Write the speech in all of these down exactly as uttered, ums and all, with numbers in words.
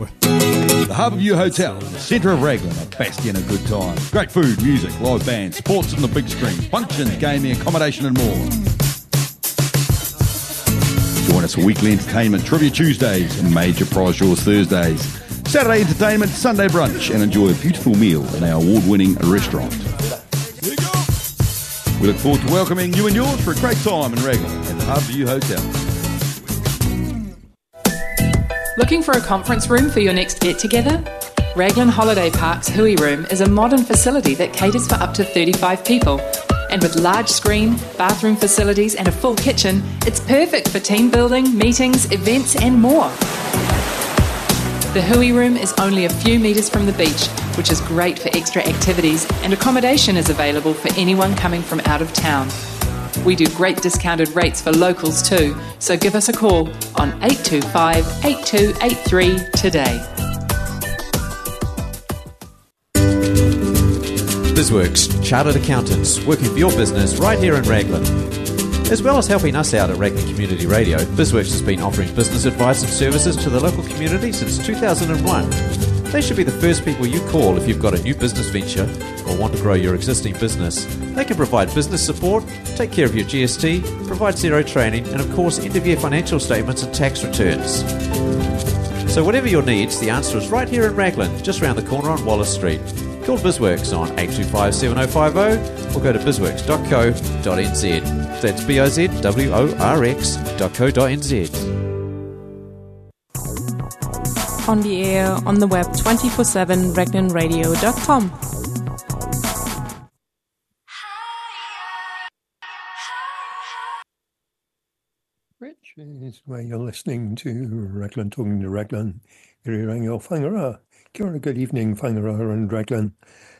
The Harbourview Hotel, the centre of Raglan, a bastion of good times. Great food, music, live bands, sports on the big screen, functions, gaming, accommodation and more. Join us for weekly entertainment, Trivia Tuesdays and major prize draws Thursdays. Saturday entertainment, Sunday brunch, and enjoy a beautiful meal in our award-winning restaurant. We look forward to welcoming you and yours for a great time in Raglan at the Harbourview Hotel. Looking for a conference room for your next get-together? Raglan Holiday Park's Hui Room is a modern facility that caters for up to thirty-five people. And with large screen, bathroom facilities and a full kitchen, it's perfect for team building, meetings, events and more. The Hui Room is only a few metres from the beach, which is great for extra activities, and accommodation is available for anyone coming from out of town. We do great discounted rates for locals too, so give us a call on eight two five, eight two eight three today. BizWorks, Chartered Accountants, working for your business right here in Raglan. As well as helping us out at Raglan Community Radio, BizWorks has been offering business advice and services to the local community since two thousand one. They should be the first people you call if you've got a new business venture or want to grow your existing business. They can provide business support, take care of your G S T, provide zero training, and of course end-of-year financial statements and tax returns. So whatever your needs, the answer is right here in Raglan, just around the corner on Wallace Street. Call BizWorks on eight two five, seven oh five oh or go to bizworks dot co dot n z. That's B I Z W O R X dot co dot n z. On the air, on the web, twenty-four seven, raglan radio dot com. Which is where you're listening to Raglan Talking to Raglan. Irirangi o Whangaroa. Kia ora, good evening, Whangaroa and Raglan.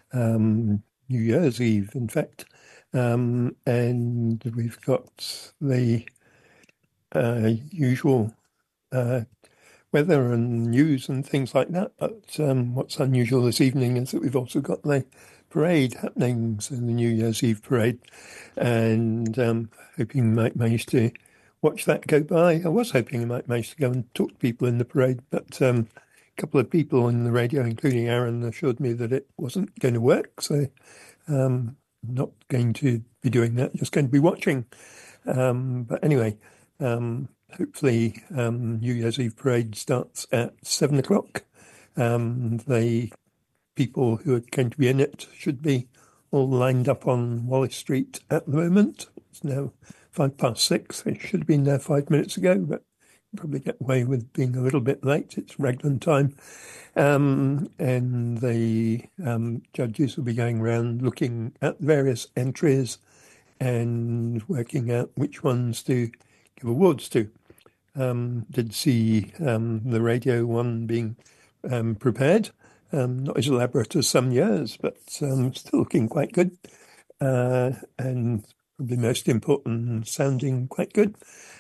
Um, New Year's Eve, in fact. Um, and we've got the uh, usual uh, weather and news and things like that. But um, what's unusual this evening is that we've also got the parade happening, so the New Year's Eve parade, and um, hoping you might manage to watch that go by. I was hoping I might manage to go and talk to people in the parade, but um, a couple of people on the radio, including Aaron, assured me that it wasn't going to work, so um, not going to be doing that, just going to be watching. Um, but anyway, um, hopefully um, New Year's Eve parade starts at seven o'clock. Um, the people who are going to be in it should be all lined up on Wallace Street at the moment. It's now five past six. They should have been there five minutes ago, but probably get away with being a little bit late. It's Raglan time. Um, and the um, judges will be going around looking at various entries and working out which ones to give awards to. Um, did see um, the radio one being um, prepared. Um, not as elaborate as some years, but um, still looking quite good. Uh, and probably most important, sounding quite good.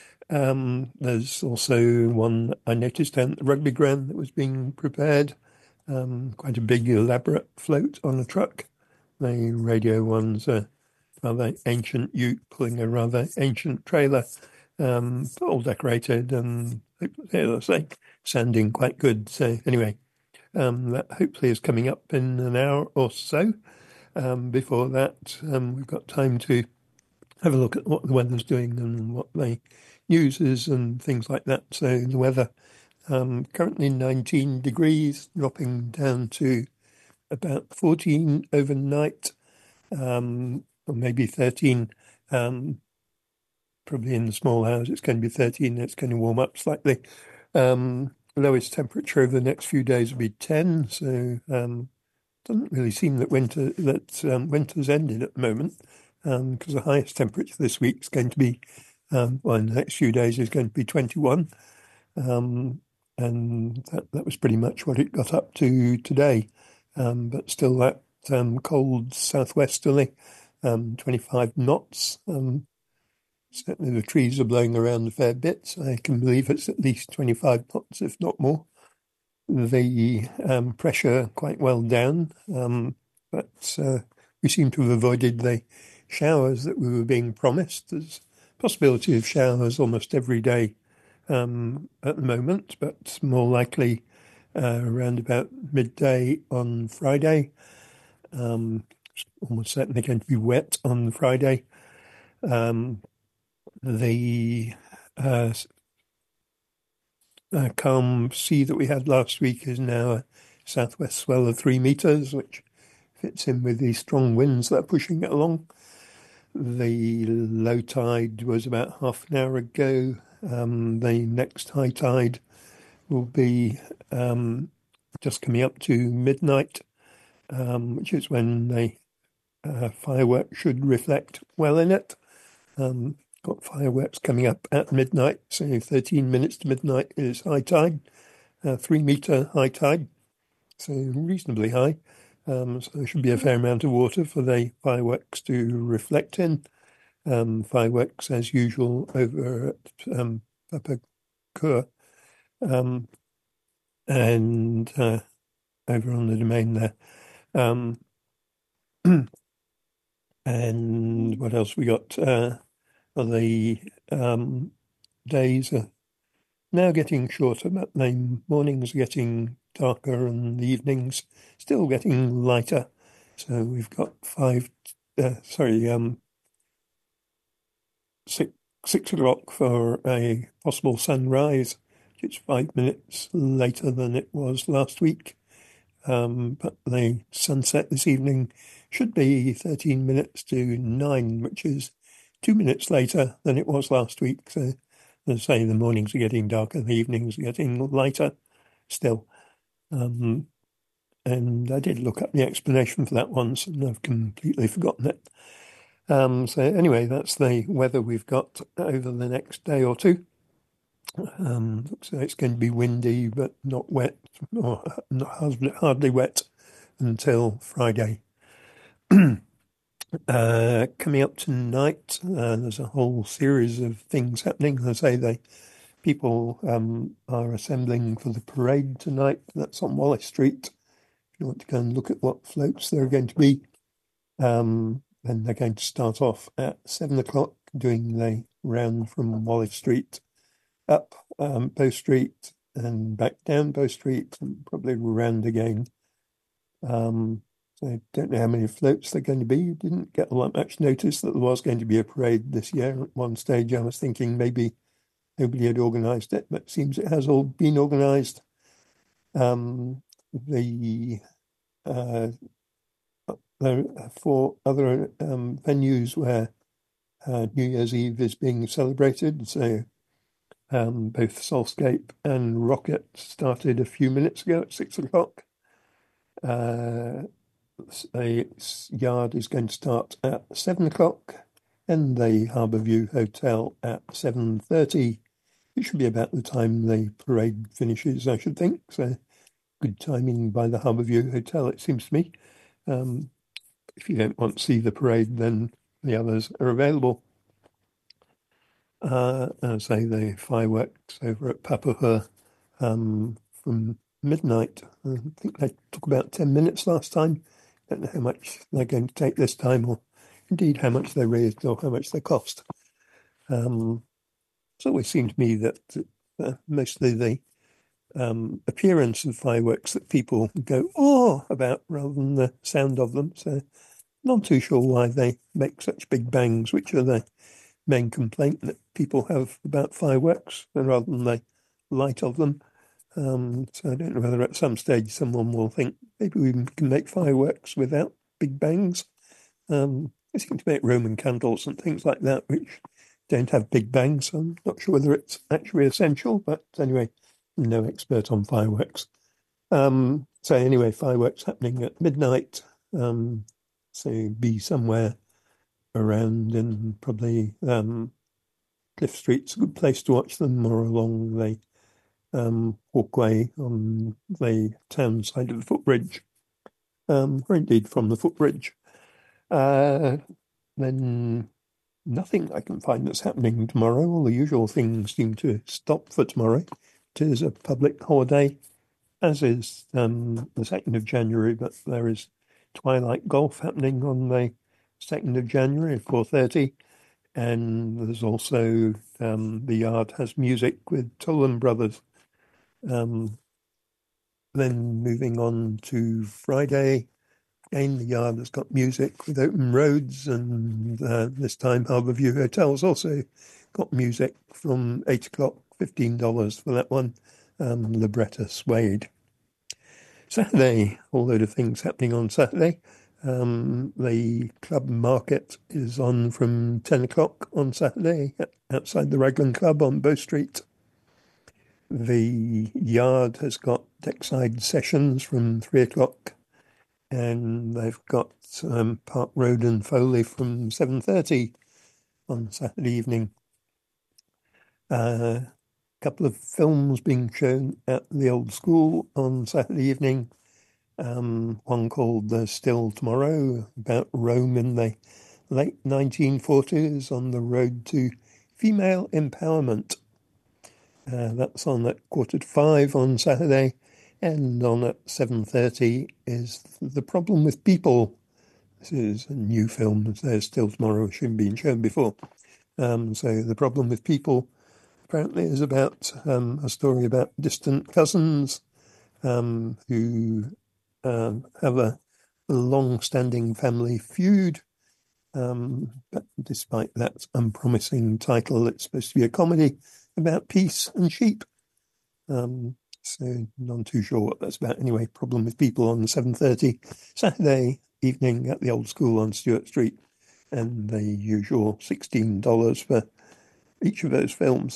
Um, there's also one I noticed down at the rugby ground that was being prepared. Um, quite a big, elaborate float on a truck. The radio one's a rather ancient ute pulling a rather ancient trailer, um, all decorated and, as I say, sounding quite good. So anyway, um, that hopefully is coming up in an hour or so. Um, before that, um, we've got time to have a look at what the weather's doing and what the news is and things like that. So the weather, um, currently nineteen degrees, dropping down to about fourteen overnight, um, or maybe thirteen. Um, probably in the small hours, it's going to be thirteen. It's going to warm up slightly. Um, lowest temperature over the next few days will be ten. So um, doesn't really seem that winter that um, winter's ended at the moment, because um, the highest temperature this week is going to be, um, well, in the next few days is going to be twenty-one. Um, and that, that was pretty much what it got up to today. Um, but still that um, cold southwesterly, um, twenty-five knots. Um, certainly the trees are blowing around a fair bit, so I can believe it's at least twenty-five knots, if not more. The um, pressure quite well down, um, but uh, we seem to have avoided the showers that we were being promised. There's a possibility of showers almost every day um, at the moment, but more likely uh, around about midday on Friday. Um, it's almost certainly going to be wet on Friday. Um, the uh, uh, calm sea that we had last week is now a southwest swell of three meters, which fits in with the strong winds that are pushing it along. The low tide was about half an hour ago. Um, the next high tide will be um, just coming up to midnight, um, which is when the uh, fireworks should reflect well in it. Um, got fireworks coming up at midnight, so thirteen minutes to midnight is high tide, uh, three meter high tide, so reasonably high. Um, so there should be a fair amount of water for the fireworks to reflect in. Um, fireworks, as usual, over at um, Papakura, um, and uh, over on the domain there. Um, and what else we got? Uh, the um, days are now getting shorter, but the mornings are getting darker and the evenings still getting lighter. So we've got five, uh, sorry, um, six, six o'clock for a possible sunrise, which is five minutes later than it was last week. Um, but the sunset this evening should be thirteen minutes to nine, which is two minutes later than it was last week. So, as I say, the mornings are getting darker, the evenings are getting lighter still. Um, and I did look up the explanation for that once, and I've completely forgotten it. Um, so anyway, that's the weather we've got over the next day or two. Um, so it's going to be windy, but not wet, or not hardly wet until Friday. uh, coming up tonight, uh, there's a whole series of things happening. As I say, they people um, are assembling for the parade tonight. That's on Wallace Street. If you want to go and look at what floats there are going to be, um, then they're going to start off at seven o'clock, doing the round from Wallace Street up um, Bow Street and back down Bow Street and probably round again. Um, so I don't know how many floats they're going to be. Didn't get a lot much notice that there was going to be a parade this year. At one stage I was thinking maybe nobody had organised it, but it seems it has all been organised. Um, the uh, there are four other um, venues where uh, New Year's Eve is being celebrated, so Um, both Soulscape and Rocket started a few minutes ago at six o'clock. Uh, a yard is going to start at seven o'clock, and the Harbourview Hotel at seven thirty. It should be about the time the parade finishes, I should think. So good timing by the Harbourview Hotel, it seems to me. Um, if you don't want to see the parade, then the others are available. Uh, as I say, the fireworks over at Papua um, from midnight. I think they took about ten minutes last time. Don't know how much they're going to take this time, or indeed how much they raised or how much they cost. Um, it's always seemed to me that uh, mostly the um, appearance of fireworks that people go, oh, about rather than the sound of them. So not too sure why they make such big bangs, which are the main complaint that people have about fireworks rather than the light of them. Um, so I don't know whether at some stage someone will think maybe we can make fireworks without big bangs. Um, they seem to make Roman candles and things like that, which don't have big bangs. So I'm not sure whether it's actually essential, but anyway, I'm no expert on fireworks. Um, so anyway, fireworks happening at midnight. Um, so be somewhere around in probably um, Cliff Street's a good place to watch them, or along the um, walkway on the town side of the footbridge, um, or indeed from the footbridge. Uh, then nothing I can find that's happening tomorrow. All the usual things seem to stop for tomorrow. It is a public holiday, as is um, the second of January, but there is Twilight Golf happening on the second of January at four thirty, and there's also um, the yard has music with Tolan Brothers. Um, Then moving on to Friday, again, the Yard has got music with Open Roads, and uh, this time Harbourview Hotel's also got music from eight o'clock, fifteen dollars for that one, um, Libretta Suede. Saturday, a whole load of things happening on Saturday. Um, the club market is on from ten o'clock on Saturday outside the Raglan Club on Bow Street. The Yard has got deckside sessions from three o'clock, and they've got um, Park Road and Foley from seven thirty on Saturday evening. A uh, couple of films being shown at the Old School on Saturday evening. Um, one called The Still Tomorrow, about Rome in the late nineteen forties on the road to female empowerment. Uh, that's on at quarter to five on Saturday, and on at seven thirty is The Problem with People. This is a new film. There's Still Tomorrow, shouldn't been shown before. Um, so The Problem with People apparently is about um, a story about distant cousins um, who um, have a long-standing family feud. Um, but despite that unpromising title, it's supposed to be a comedy about peace and sheep. Um, so not too sure what that's about. Anyway, Problem with People on seven thirty Saturday evening at the Old School on Stewart Street, and the usual sixteen dollars for each of those films.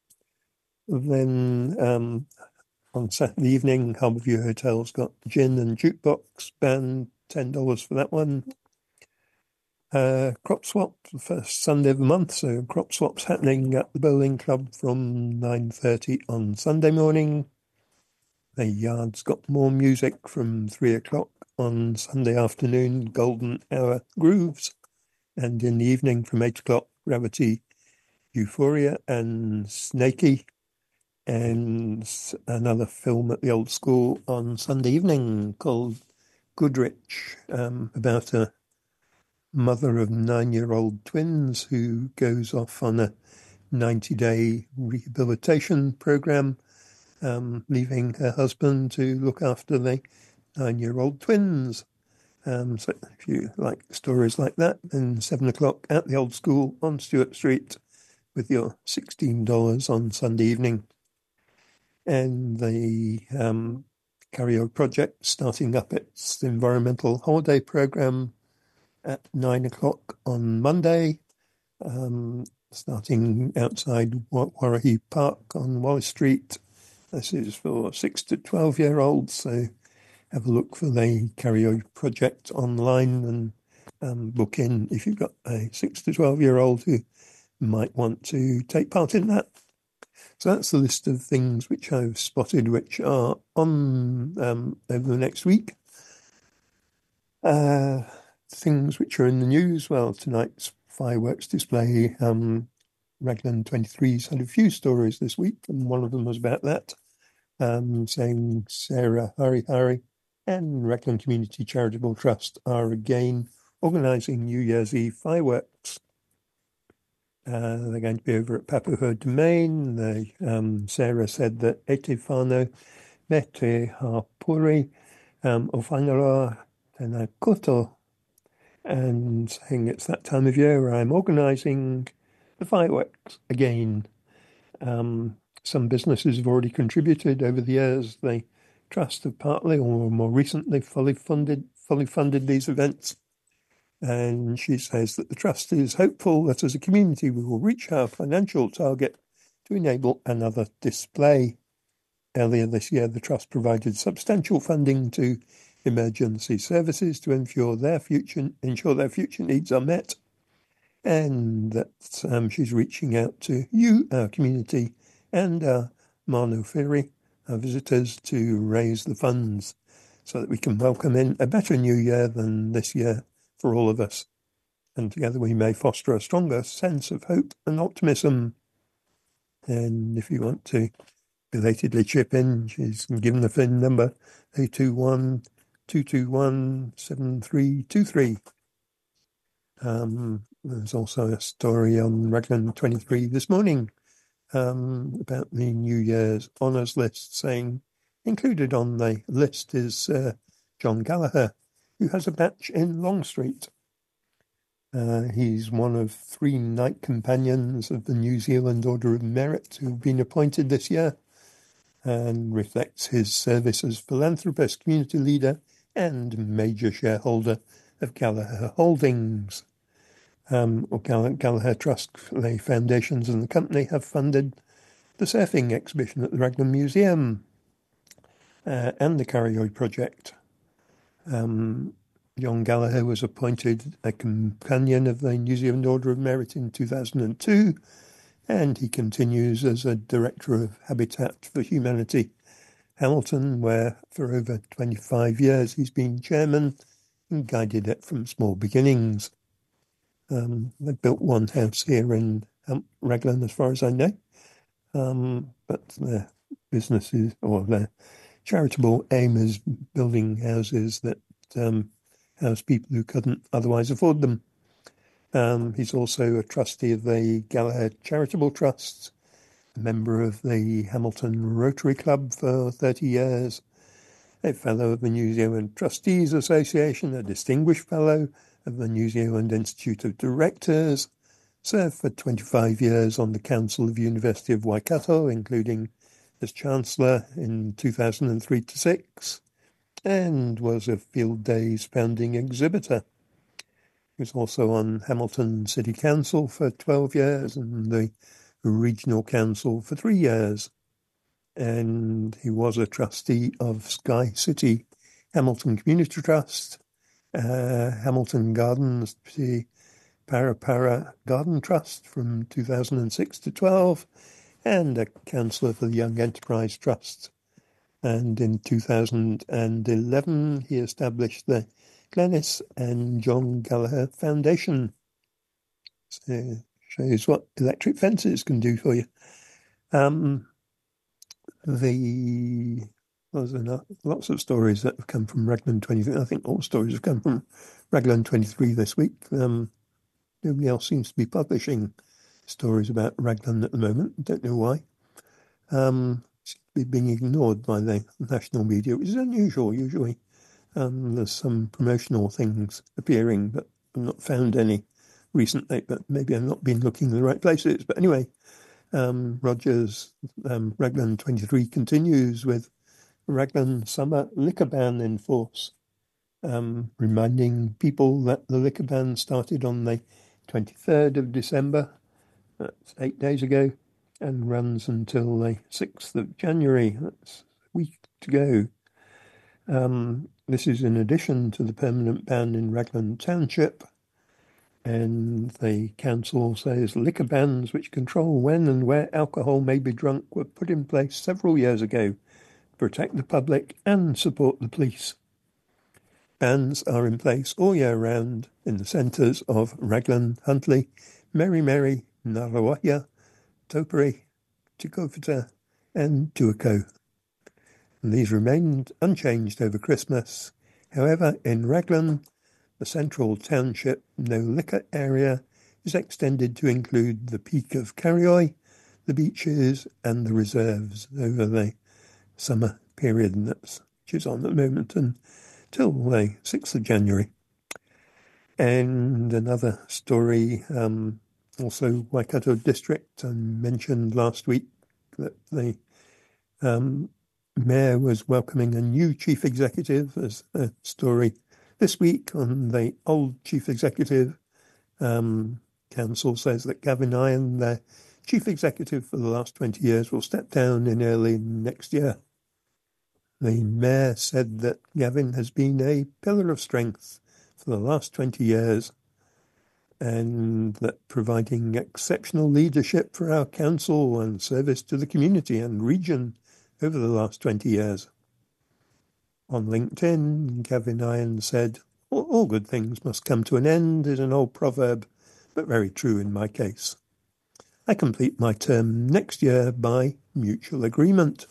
Then um, on Saturday evening, Harbourview Hotel's got Gin and Jukebox Band, ten dollars for that one. Uh, crop swap, the first Sunday of the month, so crop swap's happening at the Bowling Club from nine thirty on Sunday morning. The Yard's got more music from three o'clock on Sunday afternoon, Golden Hour Grooves, and in the evening from eight o'clock, Gravity, Euphoria and Snakey, and another film at the Old School on Sunday evening called Goodrich, um, about a mother of nine-year-old twins who goes off on a ninety-day rehabilitation program, um, leaving her husband to look after the nine-year-old twins. Um, so if you like stories like that, then seven o'clock at the Old School on Stewart Street with your sixteen dollars on Sunday evening. And the um, Karaoke Project starting up its environmental holiday program at nine o'clock on Monday, um, starting outside Warrahy Park on Wallace Street. This is for six to twelve-year-olds, so have a look for the Karaoke Project online and um, book in if you've got a six to twelve-year-old who might want to take part in that. So that's the list of things which I've spotted which are on um, over the next week. Uh, things which are in the news, well, tonight's fireworks display, um, Raglan twenty-three's had a few stories this week, and one of them was about that, um, saying Sarah Hari Hari and Raglan Community Charitable Trust are again organising New Year's Eve fireworks. Uh, they're going to be over at Papuho Domain. They, um, Sarah said that Ete whānau me te hapuri um, o whangaroa tēnā koto, and saying it's that time of year where I'm organising the fireworks again. Um, some businesses have already contributed over the years. The Trust have partly, or more recently, fully funded, fully funded these events. And she says that the Trust is hopeful that as a community we will reach our financial target to enable another display. Earlier this year, the Trust provided substantial funding to emergency services to ensure their future, ensure their future needs are met, and that um, she's reaching out to you, our community, and our Manu Whiri, our visitors, to raise the funds so that we can welcome in a better new year than this year for all of us. And together we may foster a stronger sense of hope and optimism. And if you want to belatedly chip in, she's given the phone number eight two one, two two one, seven three two three. Um, there's also a story on Raglan twenty-three this morning um, about the New Year's honours list, saying Included on the list is uh, John Gallagher, who has a batch in Long Street. Uh, he's one of three Knight Companions of the New Zealand Order of Merit who have been appointed this year, and reflects his service as philanthropist, community leader, and major shareholder of Gallagher Holdings. Um, or Gall- Gallagher Trust, the foundations and the company have funded the surfing exhibition at the Raglan Museum uh, and the Karioi project. Um, John Gallagher was appointed a companion of the New Zealand Order of Merit in two thousand two, and he continues as a director of Habitat for Humanity Hamilton, where for over twenty-five years he's been chairman and guided it from small beginnings. Um, they built one house here in um, Raglan, as far as I know, um, but their business is, or their charitable aim is building houses that um, house people who couldn't otherwise afford them. Um, he's also a trustee of the Gallagher Charitable Trust, a member of the Hamilton Rotary Club for thirty years, a fellow of the New Zealand Trustees Association, a distinguished fellow of the New Zealand Institute of Directors, served for twenty-five years on the Council of University of Waikato, including as Chancellor in two thousand three to six, and was a Field Days founding exhibitor. He was also on Hamilton City Council for twelve years and the Regional Council for three years. And he was a trustee of Sky City Hamilton Community Trust, uh, Hamilton Gardens, the Parapara Garden Trust from two thousand six to twelve, and a councillor for the Young Enterprise Trust. And in two thousand eleven, he established the Glenys and John Gallagher Foundation. So shows what electric fences can do for you. Um, the well, there's lots of stories that have come from Raglan twenty-three. I think all stories have come from Raglan twenty-three this week. Um, nobody else seems to be publishing stories about Raglan at the moment. Don't know why. Um, seems to be being ignored by the national media, which is unusual. Usually um, there's some promotional things appearing, but I've not found any recently, but maybe I've not been looking in the right places. But anyway, um, Rogers um, Raglan twenty-three continues with Raglan summer liquor ban in force, um, reminding people that the liquor ban started on the twenty-third of December, that's eight days ago, and runs until the sixth of January. That's a week to go. Um, this is in addition to the permanent ban in Raglan Township, and the council says liquor bans which control when and where alcohol may be drunk were put in place several years ago to protect the public and support the police. Bans are in place all year round in the centres of Raglan, Huntly, Mary Mary, Ngaruawahia, Toperi, Tikofita and Tuako. And these remained unchanged over Christmas. However, in Raglan, the central township no liquor area is extended to include the peak of Karioi, the beaches and the reserves over the summer period that's, which is on at the moment until the sixth of January. And another story, um, also Waikato District, I mentioned last week that the um, Mayor was welcoming a new chief executive. As a story this week on the old chief executive. Um, council says that Gavin Iron, the chief executive for the last twenty years, will step down in early next year. The mayor said that Gavin has been a pillar of strength for the last twenty years and that providing exceptional leadership for our council and service to the community and region over the last twenty years. On LinkedIn, Gavin Iron said, all, all good things must come to an end is an old proverb, but very true in my case. I complete my term next year by mutual agreement.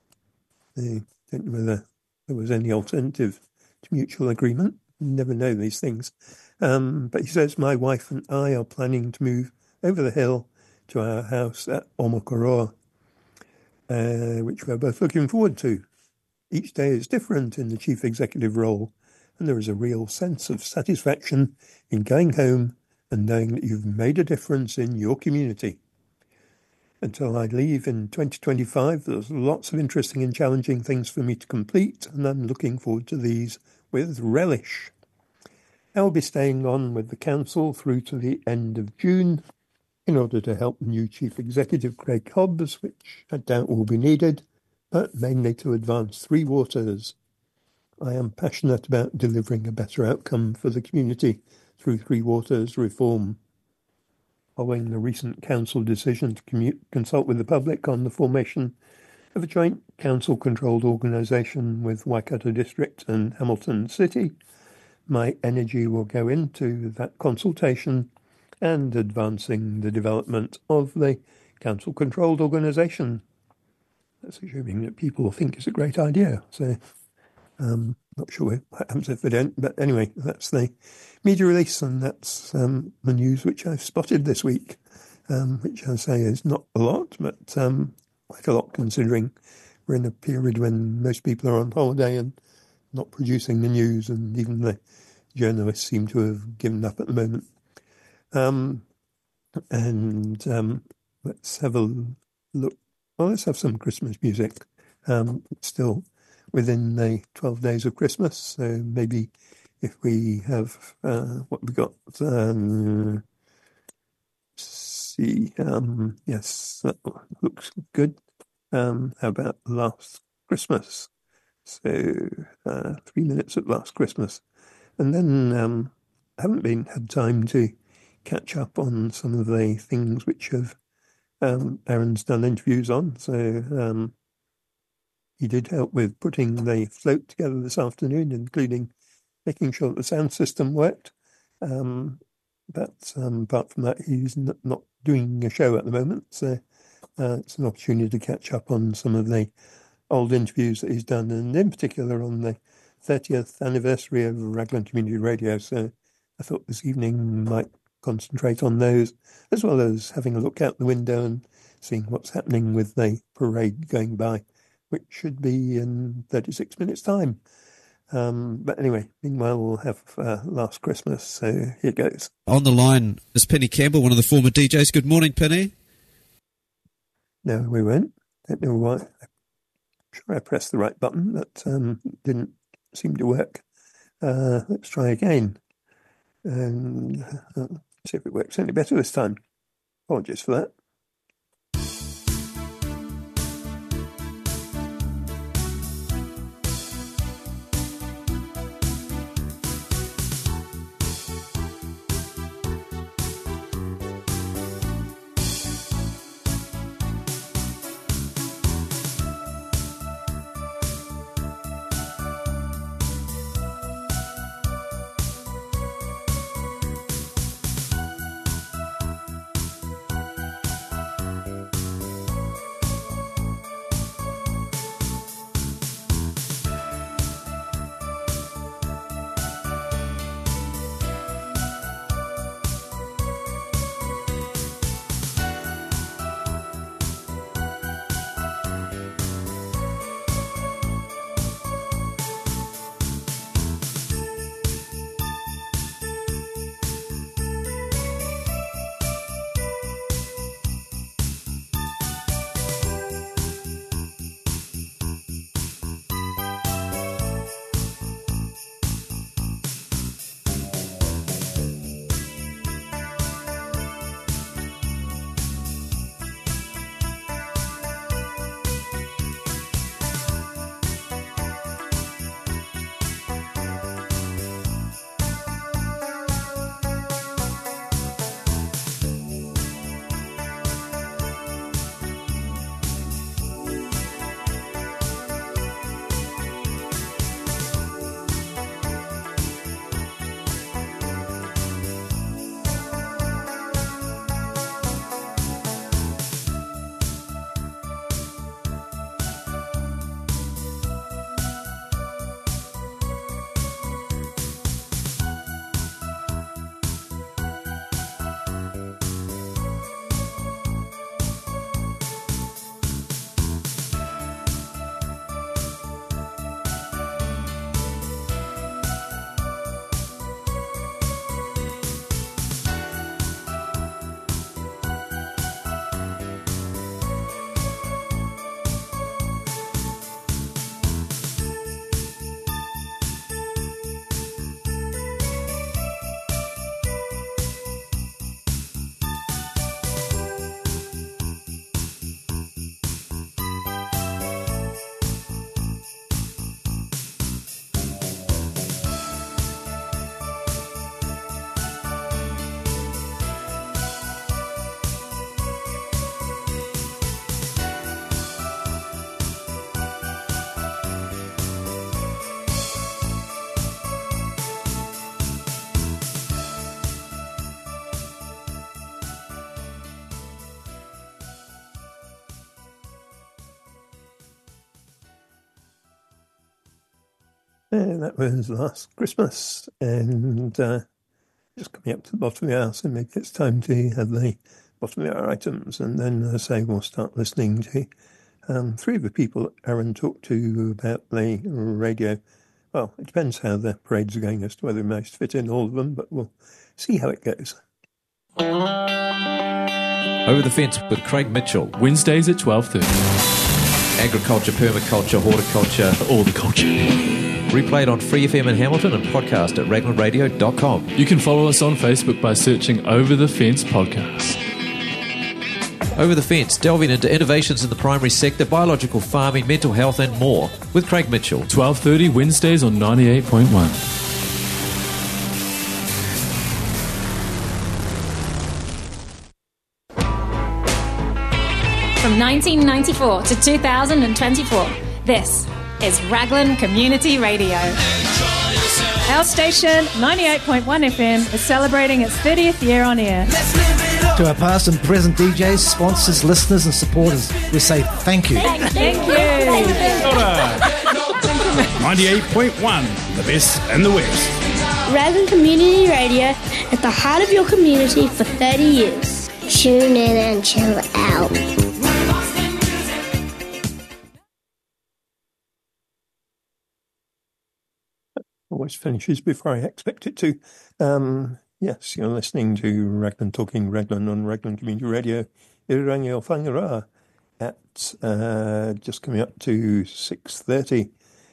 I don't know whether there was any alternative to mutual agreement. You never know these things. Um, but he says, my wife and I are planning to move over the hill to our house at Omokoroa, uh, which we're both looking forward to. Each day is different in the chief executive role, and there is a real sense of satisfaction in going home and knowing that you've made a difference in your community. Until I leave in twenty twenty-five, there's lots of interesting and challenging things for me to complete, and I'm looking forward to these with relish. I'll be staying on with the council through to the end of June in order to help the new Chief Executive, Craig Hobbs, which I doubt will be needed, but mainly to advance Three Waters. I am passionate about delivering a better outcome for the community through Three Waters reform. Following the recent council decision to commu- consult with the public on the formation of a joint council-controlled organisation with Waikato District and Hamilton City, my energy will go into that consultation and advancing the development of the council-controlled organisation. That's assuming that people think it's a great idea. So, um, not sure what happens if they don't. But anyway, that's the media release, and that's um, the news which I've spotted this week, um, which I say is not a lot, but um, quite a lot considering we're in a period when most people are on holiday and not producing the news, and even the journalists seem to have given up at the moment. Um, and um, let's have a look. Well, let's have some Christmas music. Um, it's still within the twelve days of Christmas, so maybe if we have uh, what we got. Um, see, um, yes, that looks good. Um, how about Last Christmas? So uh, three minutes at Last Christmas. And then um, I haven't been had time to catch up on some of the things which have um, Aaron's done interviews on. So um, he did help with putting the float together this afternoon, including making sure that the sound system worked. Um, but um, apart from that, he's n- not doing a show at the moment. So uh, it's an opportunity to catch up on some of the old interviews that he's done, and in particular on the thirtieth anniversary of Raglan Community Radio. So I thought this evening might concentrate on those, as well as having a look out the window and seeing what's happening with the parade going by, which should be in thirty-six minutes' time. Um, but anyway, meanwhile, we'll have uh, Last Christmas, so here goes. On the line is Penny Campbell, one of the former D Js. Good morning, Penny. No, we won't. Don't know why. I'm sure I pressed the right button, but um, didn't seem to work. Uh, let's try again and uh, see if it works any better this time. Apologies for that. And that was last Christmas, and uh, just coming up to the bottom of the hour, so maybe it's time to have the bottom of the hour items, and then, as I say, we'll start listening to um, three of the people Aaron talked to about the radio. Well, it depends how the parades are going as to whether we manage to fit in all of them, but we'll see how it goes. Over the Fence with Craig Mitchell. Wednesdays at twelve thirty. Agriculture, permaculture, horticulture, all the culture. Replayed on Free F M in Hamilton and podcast at raglan radio dot com. You can follow us on Facebook by searching Over the Fence Podcast. Over the Fence, delving into innovations in the primary sector, biological farming, mental health and more with Craig Mitchell. twelve thirty Wednesdays on ninety-eight point one. From nineteen ninety-four to two thousand twenty-four, this is Raglan Community Radio. Our station, ninety-eight point one F M, is celebrating its thirtieth year on air. To our past and present D Js, sponsors, listeners and supporters, we say thank you. Thank, thank you. ninety-eight point one, the best in the West. Raglan Community Radio at the heart of your community for thirty years. Tune in and chill out. Always finishes before I expect it to. Um, yes, you're listening to Raglan Talking Raglan on Raglan Community Radio. Irarangi o Whangaroa at uh, just coming up to six thirty.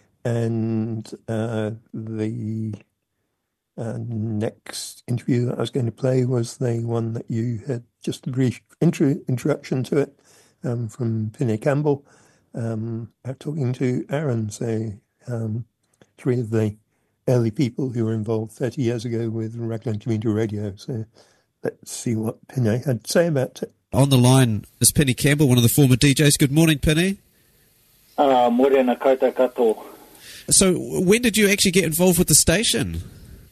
And uh, the uh, next interview that I was going to play was the one that you had just a brief intro, introduction to it um, from Penny Campbell. Um, talking to Aaron, so um, three of the early people who were involved thirty years ago with Raglan Community Radio. So let's see what Penny had to say about it. On the line is Penny Campbell, one of the former D Js. Good morning, Penny. Uh, morena koutou katoa. So when did you actually get involved with the station?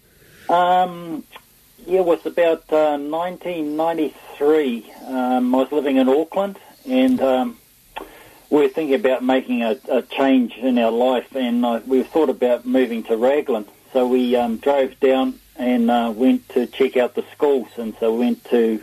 Um, yeah, it was about uh, nineteen ninety-three. Um, I was living in Auckland, and um, we were thinking about making a, a change in our life, and uh, we thought about moving to Raglan. So we um, drove down and uh, went to check out the schools, and so we went to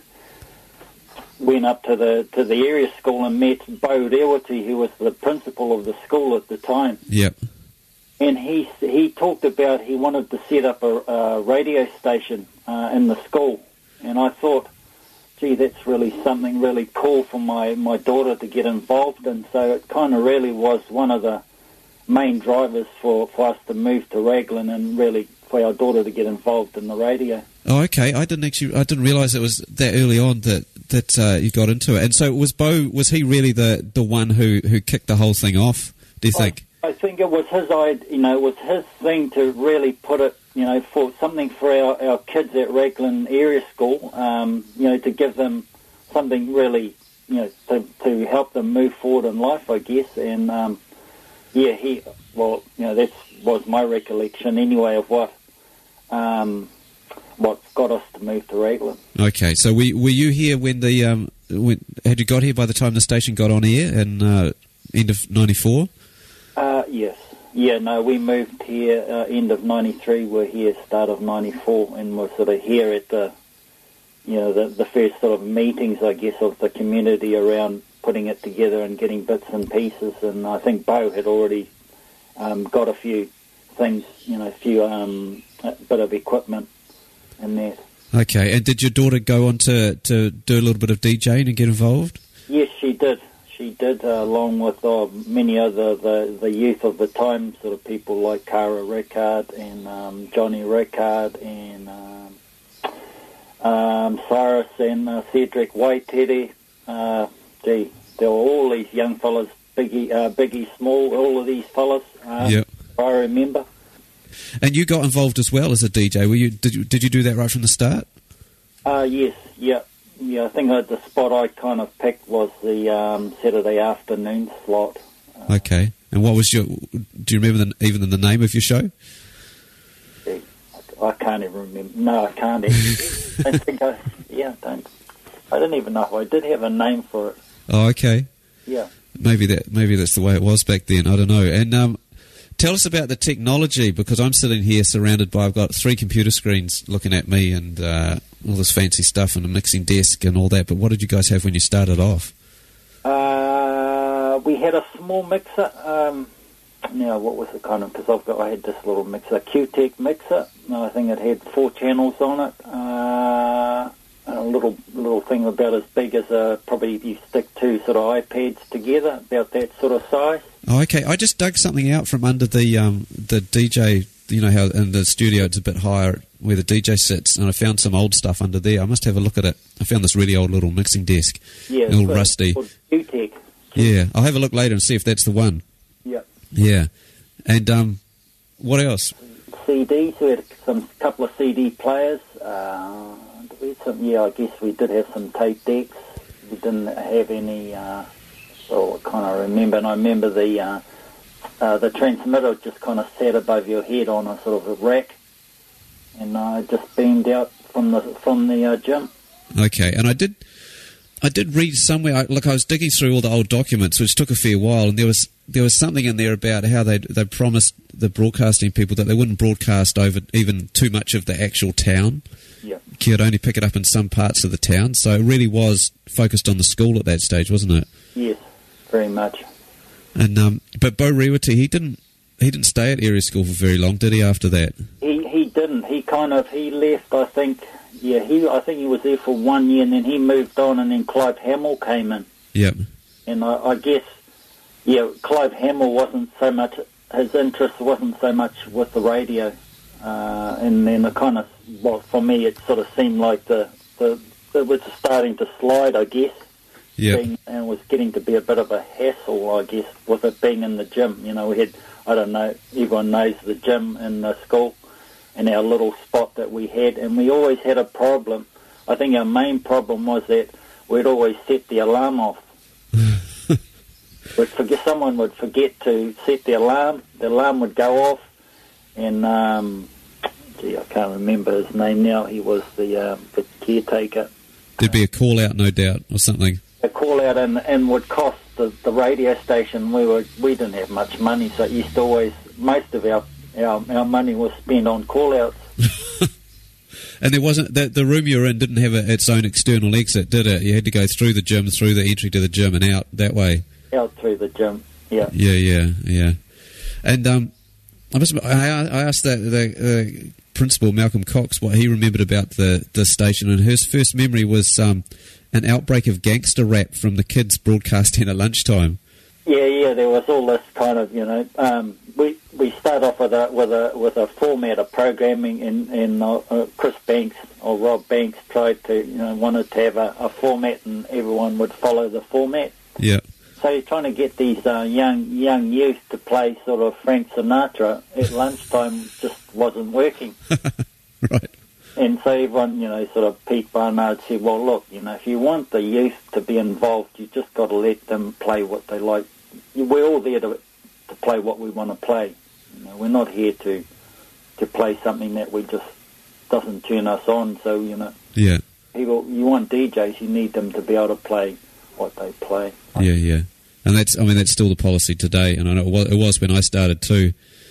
went up to the to the area school and met Bo Rewati, who was the principal of the school at the time. Yep. And he he talked about he wanted to set up a, a radio station uh, in the school, and I thought, gee, that's really something really cool for my, my daughter to get involved in. So it kind of really was one of the main drivers for, for us to move to Raglan and really for our daughter to get involved in the radio. Oh, okay. I didn't actually, I didn't realise it was that early on that that uh, you got into it. And so was Bo, was he really the, the one who, who kicked the whole thing off? Do you I, think? I think it was his idea, you know, it was his thing to really put it, you know, for something for our, our kids at Raglan area school, um, you know, to give them something really, you know, to, to help them move forward in life, I guess. And, um, yeah, he, well, you know, that was my recollection anyway of what, um, what got us to move to Raglan. Okay, so were, were you here when the, um, when, had you got here by the time the station got on air in uh, end of ninety-four? Uh, yes. Yeah, no, we moved here uh, end of ninety-three. We're here start of ninety-four, and we're sort of here at the, you know, the, the first sort of meetings, I guess, of the community around putting it together and getting bits and pieces. And I think Bo had already um, got a few things, you know, a few um, a bit of equipment in there. Okay, and did your daughter go on to, to do a little bit of DJing and get involved? Yes, she did. She did, uh, along with uh, many other the, the youth of the time, sort of people like Cara Rickard and um, Johnny Rickard and um, um, Cyrus and uh, Cedric Waitete. Uh, gee, there were all these young fellas, Biggie, uh, Biggie Small, all of these fellas. Uh, yep. I remember. And you got involved as well as a D J. Were you? Did you? Did you do that right from the start? Uh, yes. Yeah. Yeah, I think uh, the spot I kind of picked was the um, Saturday afternoon slot. Uh, okay. And what was your... Do you remember the, even the name of your show? I, I can't even remember. No, I can't even. I think I... Yeah, I don't... I don't even know if I did have a name for it. Oh, okay. Yeah. Maybe that. Maybe that's the way it was back then. I don't know. And um, Tell us about the technology, because I'm sitting here surrounded by, I've got three computer screens looking at me and uh, all this fancy stuff and a mixing desk and all that, but what did you guys have when you started off? Uh, we had a small mixer. Um, now, what was it kind of, because I've got, I had this little mixer, Q-Tech mixer. I think it had four channels on it. Uh, a little little thing about as big as uh, probably if you stick two sort of iPads together, about that sort of size. Oh, okay. I just dug something out from under the um, the D J, you know how in the studio it's a bit higher where the D J sits, and I found some old stuff under there. I must have a look at it. I found this really old little mixing desk. Yeah, a little rusty. Q-Tech. Yeah, I'll have a look later and see if that's the one. Yeah. Yeah. And um, what else? C Ds. We had some couple of C D players. Uh, we had some, yeah, I guess we did have some tape decks. We didn't have any. Uh, so I kind of remember, and I remember the uh, uh, the transmitter just kind of sat above your head on a sort of a rack, and I uh, just beamed out from the from the uh, gym. Okay, and I did. I did read somewhere. I, look, I was digging through all the old documents, which took a fair while, and there was there was something in there about how they they promised the broadcasting people that they wouldn't broadcast over even too much of the actual town. Yeah, you'd only pick it up in some parts of the town. So it really was focused on the school at that stage, wasn't it? Yes, very much. And um, but Bo Rewati, he didn't he didn't stay at area school for very long, did he? After that, he he didn't. He kind of he left. I think. Yeah, he. I think he was there for one year, and then he moved on, and then Clive Hamill came in. Yep. And I, I guess, yeah, Clive Hamill wasn't so much, his interest wasn't so much with the radio. Uh, and then it kind of, well, for me, it sort of seemed like the, the it was starting to slide, I guess. Yeah. And it was getting to be a bit of a hassle, I guess, with it being in the gym. You know, we had, I don't know, everyone knows the gym in the school. In our little spot that we had, and we always had a problem. I think our main problem was that we'd always set the alarm off. we'd forget, someone would forget to set the alarm, the alarm would go off, and, um, gee, I can't remember his name now, he was the, uh, the caretaker. There'd be a call-out, no doubt, or something. A call-out, and, and would cost the, the radio station, we were we didn't have much money, so it used to always, most of our Our, our money was spent on call-outs. And there wasn't the, the room you were in didn't have a, its own external exit, did it? You had to go through the gym, through the entry to the gym, and out that way. Out through the gym, yeah. Yeah, yeah, yeah. And um, I must I, I asked the, the uh, principal Malcolm Cox what he remembered about the, the station, and his first memory was um, an outbreak of gangster rap from the kids broadcasting at lunchtime. Yeah, yeah, there was all this kind of, you know, um, we we start off with a with a with a format of programming, and and uh, uh, Chris Banks or Rob Banks tried to, you know, wanted to have a, a format, and everyone would follow the format. Yeah. So you're trying to get these uh, young young youth to play sort of Frank Sinatra at lunchtime just wasn't working. Right. And so everyone, you know, sort of Pete Barnard said, well, look, you know, if you want the youth to be involved, you just got to let them play what they like. We're all there to to play what we want to play. You know, we're not here to to play something that we just doesn't turn us on. So, you know, yeah, people, you want D Js, you need them to be able to play what they play. Yeah, yeah, and that's I mean that's still the policy today, and I know it was, it was when I started too.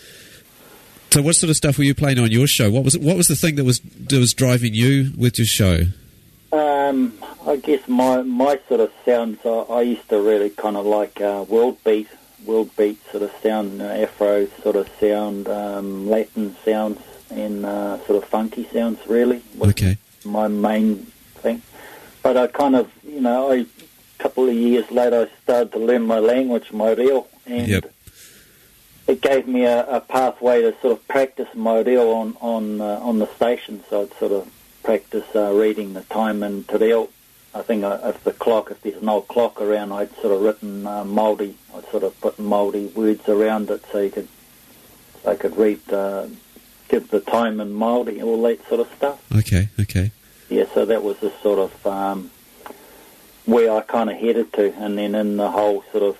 So, what sort of stuff were you playing on your show? What was it, what was the thing that was that was driving you with your show? Um, I guess my my sort of sounds, I, I used to really kind of like uh, world beat, world beat sort of sound, uh, Afro sort of sound, um, Latin sounds, and uh, sort of funky sounds. Really, was okay. My main thing. But I kind of, you know, I, a couple of years later, I started to learn my language, my reo, and yep. it gave me a, a pathway to sort of practice my reo on on uh, on the station. So I'd sort of practice uh, reading the time in te reo. I think uh, if the clock, if there's an old clock around, I'd sort of written uh, Māori. I'd sort of put Māori words around it so you could, so I could read, uh, give the time in Māori, all that sort of stuff. Okay, okay. Yeah, so that was the sort of um, where I kind of headed to, and then in the whole sort of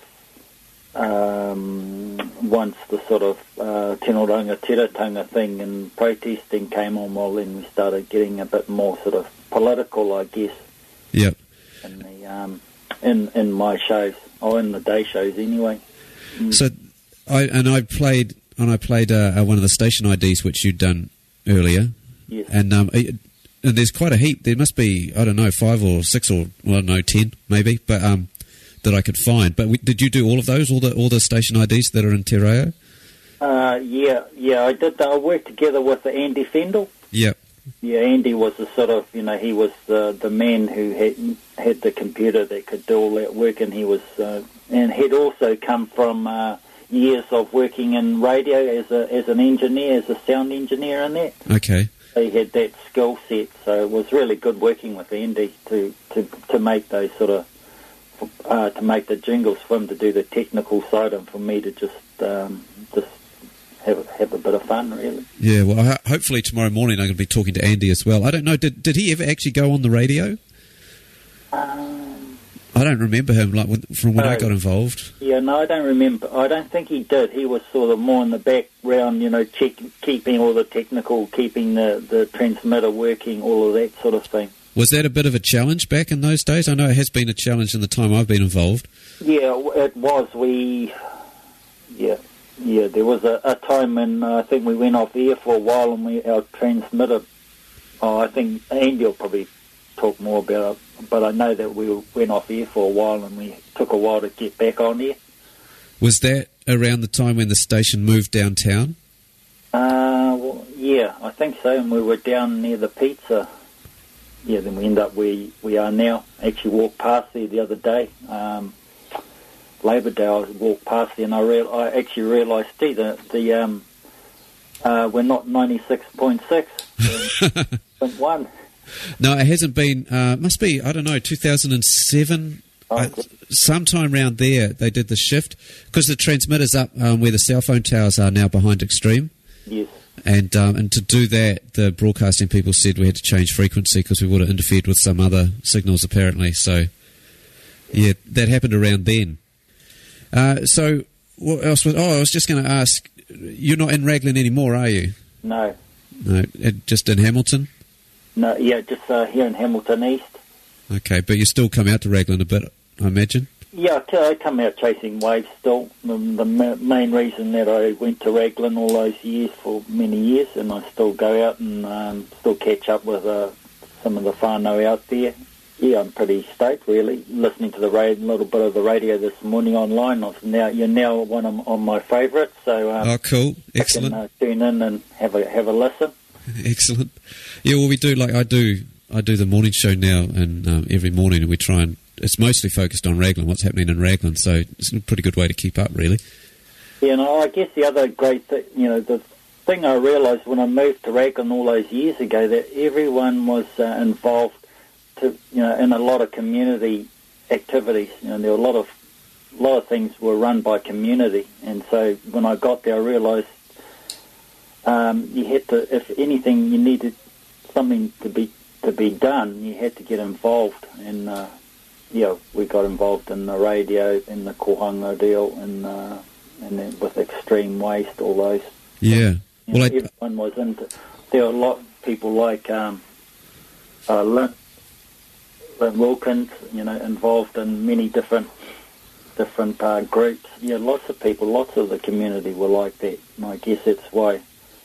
Um, once the sort of uh, Tino Rangatira thing and protesting came on, well, then we started getting a bit more sort of political, I guess. Yep. In the um, in in my shows, or in the day shows anyway. Mm. So, I and I played and I played uh, uh, one of the station I Ds which you'd done earlier. Yes. And um, and there's quite a heap. There must be, I don't know, five or six or well, I don't know, ten maybe, but um, that I could find. But we, did you do all of those, all the all the station I Ds that are in Te Reo? Uh, yeah, yeah, I did. I worked together with Andy Fendel. Yep. Yeah, Andy was the sort of, you know, he was the the man who had had the computer that could do all that work, and he was, uh, and he'd also come from uh, years of working in radio as a as an engineer, as a sound engineer, and that. Okay. He had that skill set, so it was really good working with Andy to to to make those sort of uh, to make the jingles, for him to do the technical side, and for me to just um, just. Have, have a bit of fun, really. Yeah, well, ho- hopefully tomorrow morning I'm going to be talking to Andy as well. I don't know, did did he ever actually go on the radio? Um, I don't remember him like when, from when no, I got involved. Yeah, no, I don't remember. I don't think he did. He was sort of more in the background, you know, check, keeping all the technical, keeping the, the transmitter working, all of that sort of thing. Was that a bit of a challenge back in those days? I know it has been a challenge in the time I've been involved. Yeah, it was. We, yeah. Yeah, there was a, a time when uh, I think we went off air for a while, and we our transmitter. Oh, I think Andy will probably talk more about it, but I know that we went off air for a while, and we took a while to get back on air. Was that around the time when the station moved downtown? Uh, well, yeah, I think so. And we were down near the pizza. Yeah, then we end up where we are now. Actually, walked past there the other day. Um, Labour Day, I walked past there, and I, real, I actually realised, gee, the, the um, uh, we're not ninety-six point six, point one. No, it hasn't been. Uh, must be, I don't know, two thousand seven. Oh, uh, sometime around there, they did the shift because the transmitter's up um, where the cell phone towers are now behind Extreme. Yes. And um, and to do that, the broadcasting people said we had to change frequency because we would have interfered with some other signals apparently. So, yeah, that happened around then. Uh, so, what else was... Oh, I was just going to ask, you're not in Raglan anymore, are you? No. No, just in Hamilton? No, yeah, just uh, here in Hamilton East. Okay, but you still come out to Raglan a bit, I imagine? Yeah, I come out chasing waves still. The, the main reason that I went to Raglan all those years, for many years, and I still go out and um, still catch up with uh, some of the whānau out there. Yeah, I'm pretty stoked, really. Listening to the radio, a little bit of the radio this morning online. I was now, you're now one of on my favourites. So, um, oh, cool, excellent. I can uh, tune in and have a have a listen. Excellent. Yeah, well, we do like I do. I do the morning show now, and um, every morning, and we try and it's mostly focused on Raglan, what's happening in Raglan. So it's a pretty good way to keep up, really. Yeah, and I guess the other great thing, you know, the thing I realised when I moved to Raglan all those years ago, that everyone was uh, involved. To, you know, in a lot of community activities, you know, there were a lot of a lot of things were run by community, and so when I got there, I realised um, you had to, if anything, you needed something to be to be done, you had to get involved, and uh, yeah, we got involved in the radio, in the kohanga deal, and uh, and then with Extreme Waste, all those. Yeah, you well, know, I... everyone was into. There were a lot of people like um, uh, Lynn. Lynn Wilkins, you know, involved in many different different uh, groups. Yeah, lots of people, lots of the community were like that. And I guess that's why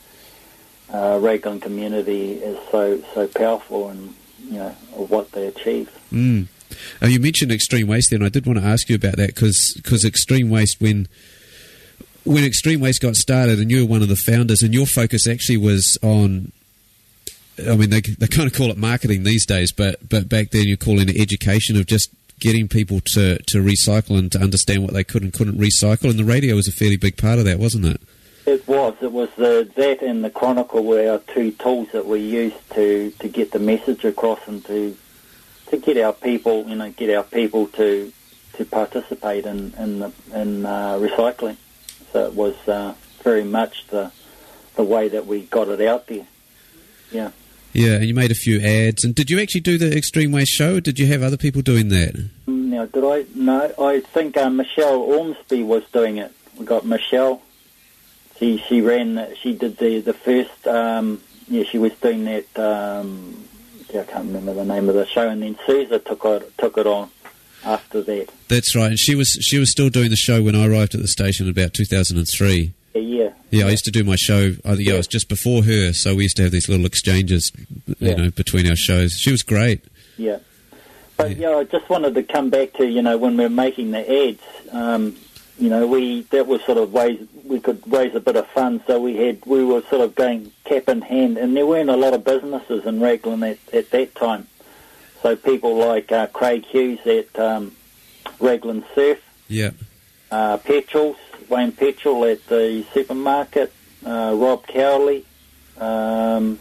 uh, Raglan community is so so powerful, and you know, of what they achieve. Mm. Oh, you mentioned Extreme Waste there, and I did want to ask you about that because Extreme Waste, when when Extreme Waste got started, and you were one of the founders, and your focus actually was on. I mean, they they kind of call it marketing these days, but but back then you're calling it education of just getting people to, to recycle and to understand what they could and couldn't recycle. And the radio was a fairly big part of that, wasn't it? It was. It was the, that and the Chronicle were our two tools that we used to, to get the message across and to to get our people, you know, get our people to to participate in in, the, in uh, recycling. So it was uh, very much the the way that we got it out there. Yeah. Yeah, and you made a few ads. And did you actually do the Extreme Waste show, or did you have other people doing that? Now, did I? No, I think uh, Michelle Ormsby was doing it. We got Michelle. She she ran. She did the the first. Um, yeah, she was doing that. Um, yeah, I can't remember the name of the show. And then Sousa took it took it on after that. That's right. And she was she was still doing the show when I arrived at the station in about two thousand three. Yeah. Yeah, I used to do my show. I think yeah, it was just before her, so we used to have these little exchanges, you Yeah. know, between our shows. She was great. Yeah. But, yeah. I just wanted to come back to, you know, when we were making the ads, um, you know, we that was sort of ways we could raise a bit of funds, so we had we were sort of going cap in hand, and there weren't a lot of businesses in Raglan at, at that time. So people like uh, Craig Hughes at um, Raglan Surf, Yeah. uh, Petrels, Wayne Petrel at the supermarket, uh, Rob Cowley, um,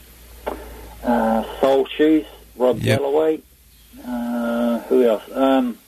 uh, Soul Shoes, Rob Yep. Galloway, uh, who else? Um,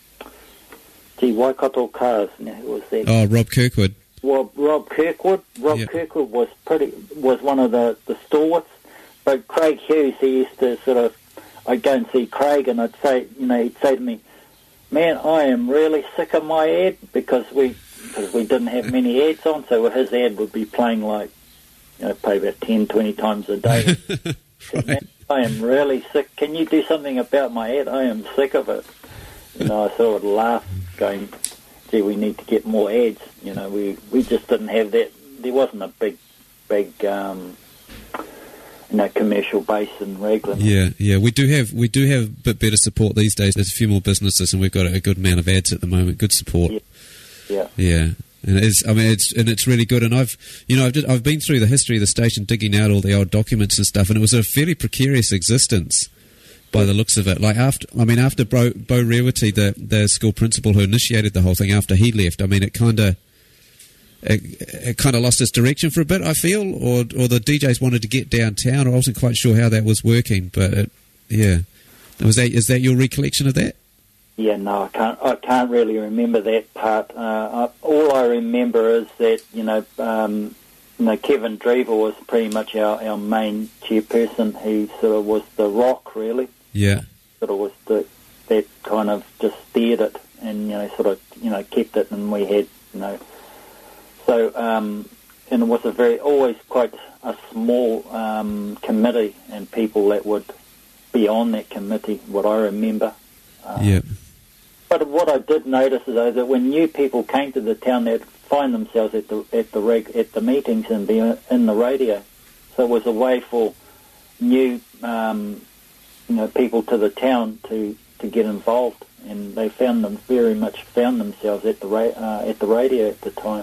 gee, Waikato Cars, now, who was that? Oh, Rob Kirkwood. Rob, Rob Kirkwood. Rob Yep. Kirkwood was pretty was one of the, the stalwarts, but Craig Hughes, he used to sort of, I'd go and see Craig, and I'd say, you know, he'd say to me, "Man, I am really sick of my ad," because we because we didn't have many ads on, so his ad would be playing like, you know, probably about ten, twenty times a day. Said, "Man, I am really sick. Can you do something about my ad? I am sick of it." You know, I sort of laughed, going, "Gee, we need to get more ads." You know, we, we just didn't have that. There wasn't a big, big, um, you know, commercial base in Raglan. Yeah, yeah, we do have we do have a bit better support these days. There's a few more businesses, and we've got a good amount of ads at the moment. Good support. Yeah. Yeah. Yeah, and it's I mean it's and it's really good. And I've you know I've just, I've been through the history of the station, digging out all the old documents and stuff, and it was a fairly precarious existence by the looks of it. Like after I mean after Bo, Bo Rewati, the the school principal who initiated the whole thing, after he left, I mean it kind of. It, it kind of lost its direction for a bit, I feel, or or the D Js wanted to get downtown. I wasn't quite sure how that was working, but it, yeah, was that is that your recollection of that? Yeah, no, I can't. I can't really remember that part. Uh, I, all I remember is that you know, um, you know, Kevin Drever was pretty much our, our main chairperson. He sort of was the rock, really. Yeah, sort of was the that kind of just steered it, and you know, sort of you know kept it, and we had you know. So, um, and it was a very, always quite a small um, committee and people that would be on that committee, what I remember. Um, yeah. But what I did notice is though, that when new people came to the town, they'd find themselves at the at the reg, at the meetings and be in the radio. So it was a way for new, um, you know, people to the town to, to get involved, and they found them very much found themselves at the ra- uh, at the radio at the time.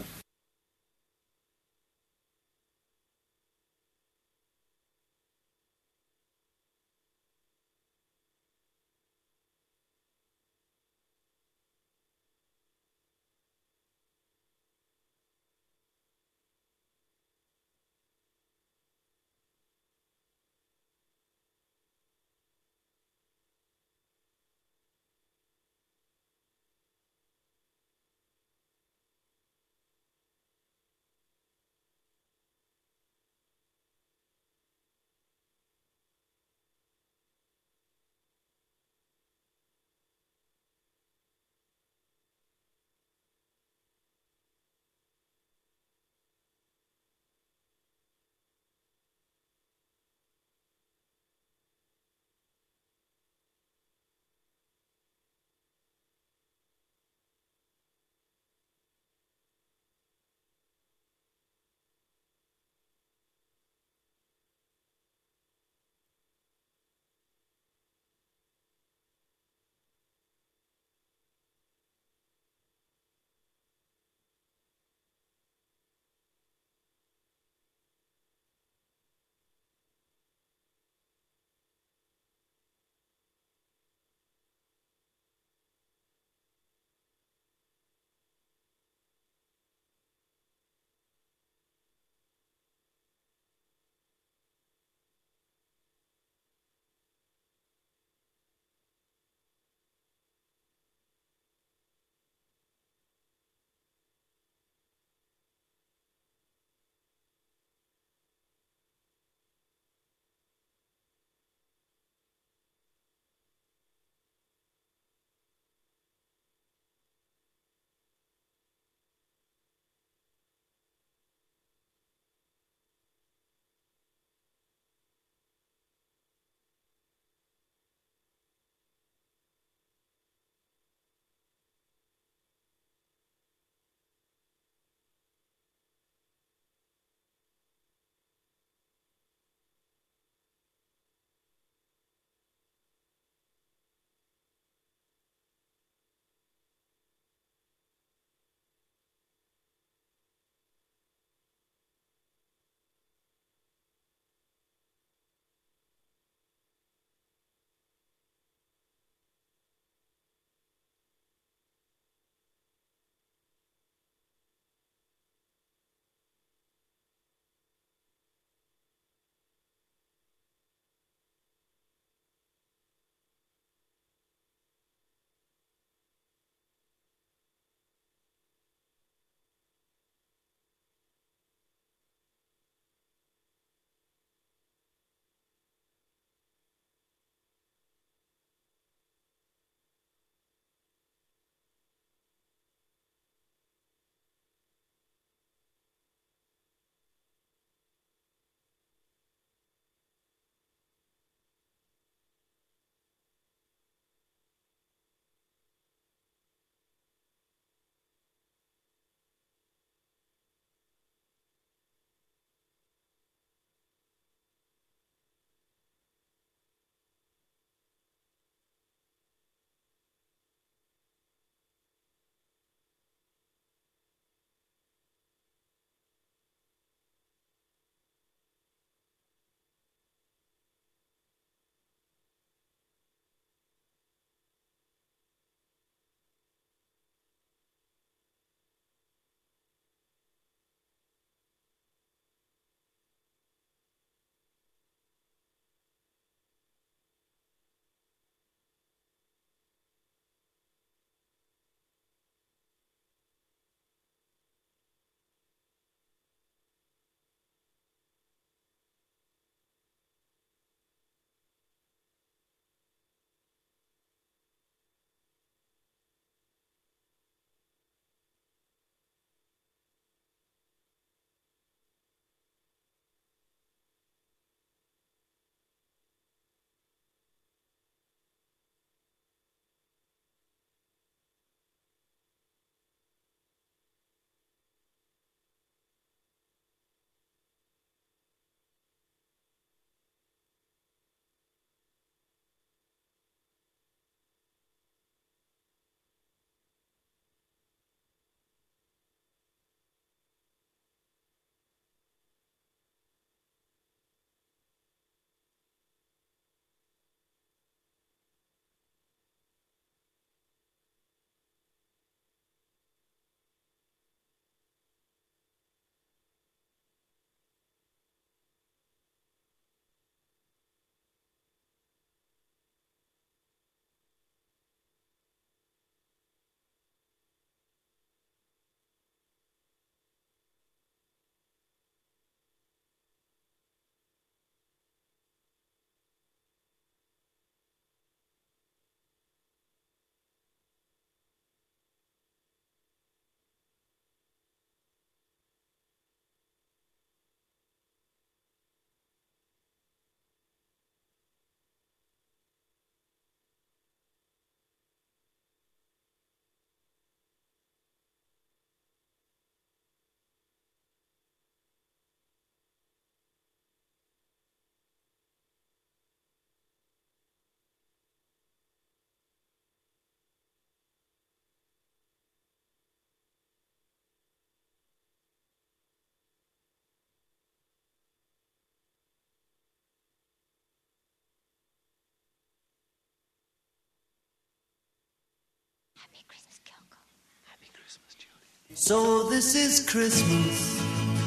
So this is Christmas,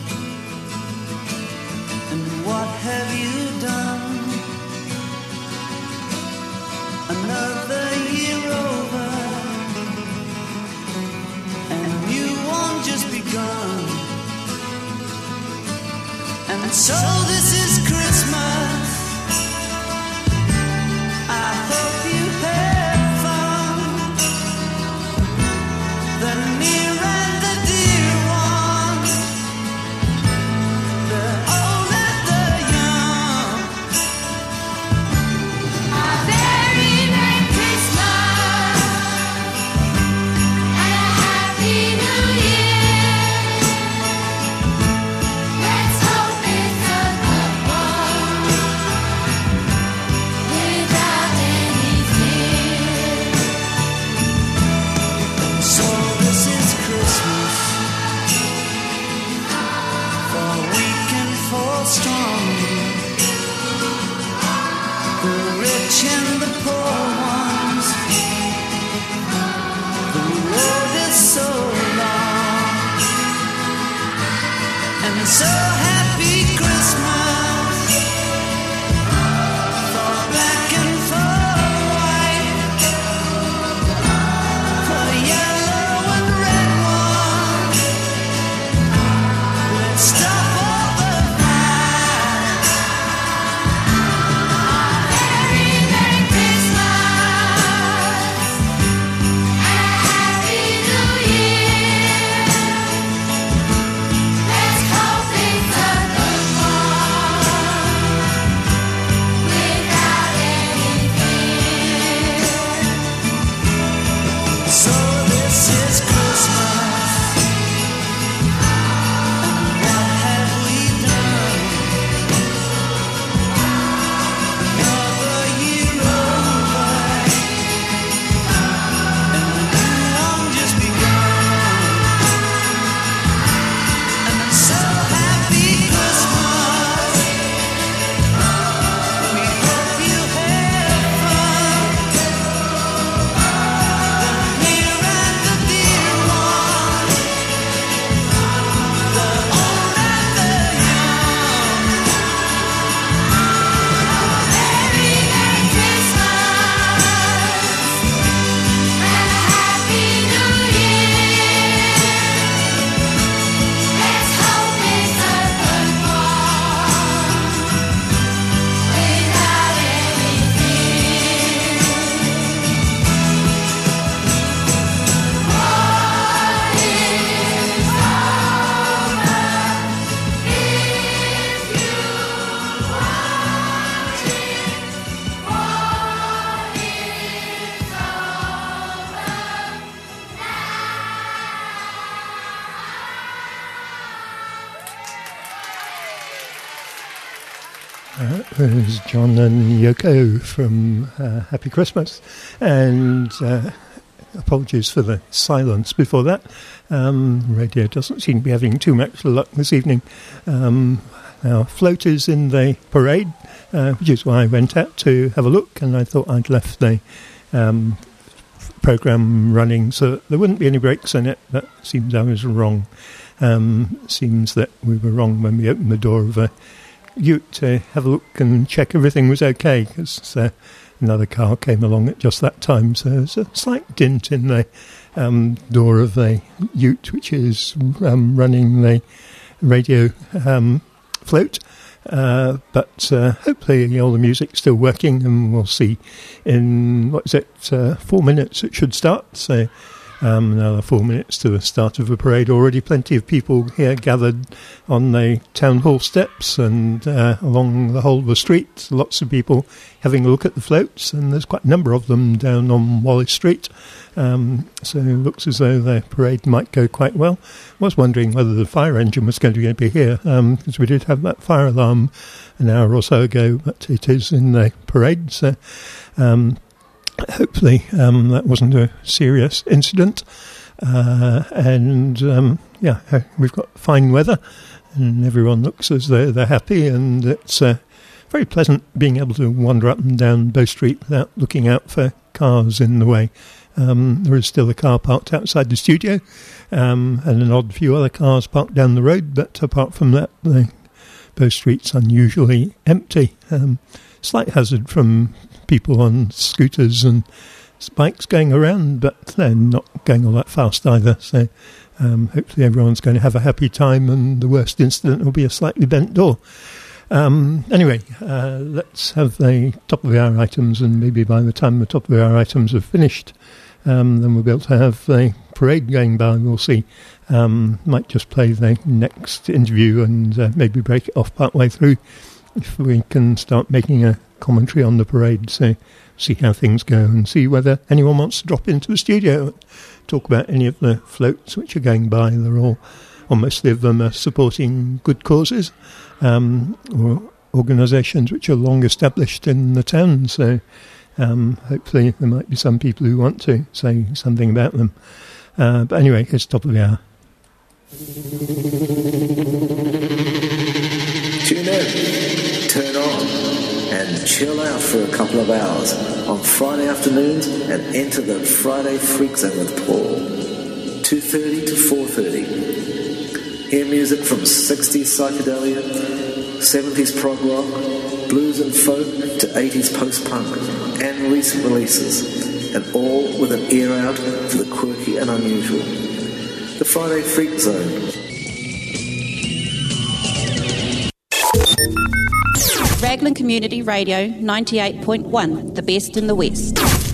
and what have you done? Another year over, and a new one just begun. And so this is Christmas, I hope you have fun. The near and the dear ones, the old and the young. A very Merry Christmas and a Happy New Year. Let's hope it's a good one without any fear. So this is Christmas, for weak and for strong, the rich and the poor ones. The road is so long, and so happy Christmas for black and for white, for yellow and red ones. Let's stop all the fight. Very Merry Christmas and a Happy New Year. Let's hope it's a good one without any fear. So this is Christmas, and what have we done? Another year over, and a new one just begun. And I'm so happy Christmas, we hope you have fun. The near and the dear ones, the old and the young. Very Merry Christmas and a Happy New Year. Let's hope it's a good one without any fear. What is over if you watch it? What is Uh, That was John and Yoko from uh, Happy Christmas. And uh, apologies for the silence before that. Um, radio doesn't seem to be having too much luck this evening. Um, our float is in the parade, uh, which is why I went out to have a look, and I thought I'd left the um, programme running so that there wouldn't be any breaks in it. That seems I was wrong. Um, seems that we were wrong when we opened the door of a ute to have a look and check everything was okay, because uh, another car came along at just that time, so there's a slight dint in the um, door of the ute, which is um, running the radio um, float. Uh, but uh, hopefully all the music's still working, and we'll see in, what is it, uh, four minutes it should start. So um, another four minutes to the start of the parade. Already plenty of people here gathered on the town hall steps and uh, along the whole of the street. Lots of people having a look at the floats, and there's quite a number of them down on Wallace Street. Um, so it looks as though the parade might go quite well. I was wondering whether the fire engine was going to be here, because um, we did have that fire alarm an hour or so ago, but it is in the parade. So um, hopefully um, that wasn't a serious incident. Uh, and um, yeah, we've got fine weather, and everyone looks as though they're happy, and it's uh, very pleasant being able to wander up and down Bow Street without looking out for cars in the way. Um, there is still a car parked outside the studio, um, and an odd few other cars parked down the road, but apart from that, the Bow Street's unusually empty. Um, slight hazard from people on scooters and bikes going around, but they're not going all that fast either, so um, hopefully everyone's going to have a happy time, and the worst incident will be a slightly bent door. Um, anyway, uh, let's have the top of the hour items, and maybe by the time the top of the hour items are finished, um, then we'll be able to have the parade going by. We'll see. Um, might just play the next interview and uh, maybe break it off part way through if we can start making a commentary on the parade. So see how things go and see whether anyone wants to drop into the studio and talk about any of the floats which are going by. They're all, or mostly of them, are supporting good causes um, or organisations which are long established in the town. So um, hopefully there might be some people who want to say something about them. Uh, but anyway, it's top of the hour. Tune in, turn on, and chill out for a couple of hours on Friday afternoons and enter the Friday Freak Zone with Paul. two thirty to four thirty. Hear music from sixties psychedelia, seventies prog rock, blues and folk to eighties post-punk, and recent releases, and all with an ear out for the quirky and unusual. The Friday Freak Zone. Raglan Community Radio ninety-eight point one, the best in the West.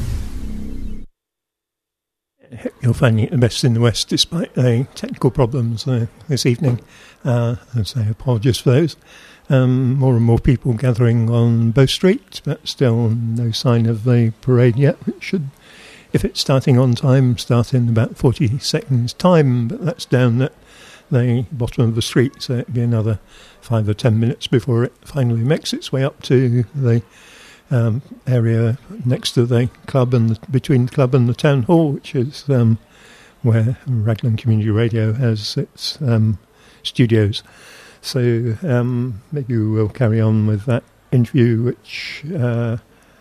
You're finding it the best in the West despite the technical problems uh, this evening. Uh, so apologies for those. Um, more and more people gathering on Bow Street, but still no sign of the parade yet. It should, if it's starting on time, start in about forty seconds time, but that's down at the bottom of the street, so it'll be another five or ten minutes before it finally makes its way up to the um, area next to the club and the, between the club and the town hall, which is um, where Raglan Community Radio has its um, studios. So um, maybe we will carry on with that interview, which uh,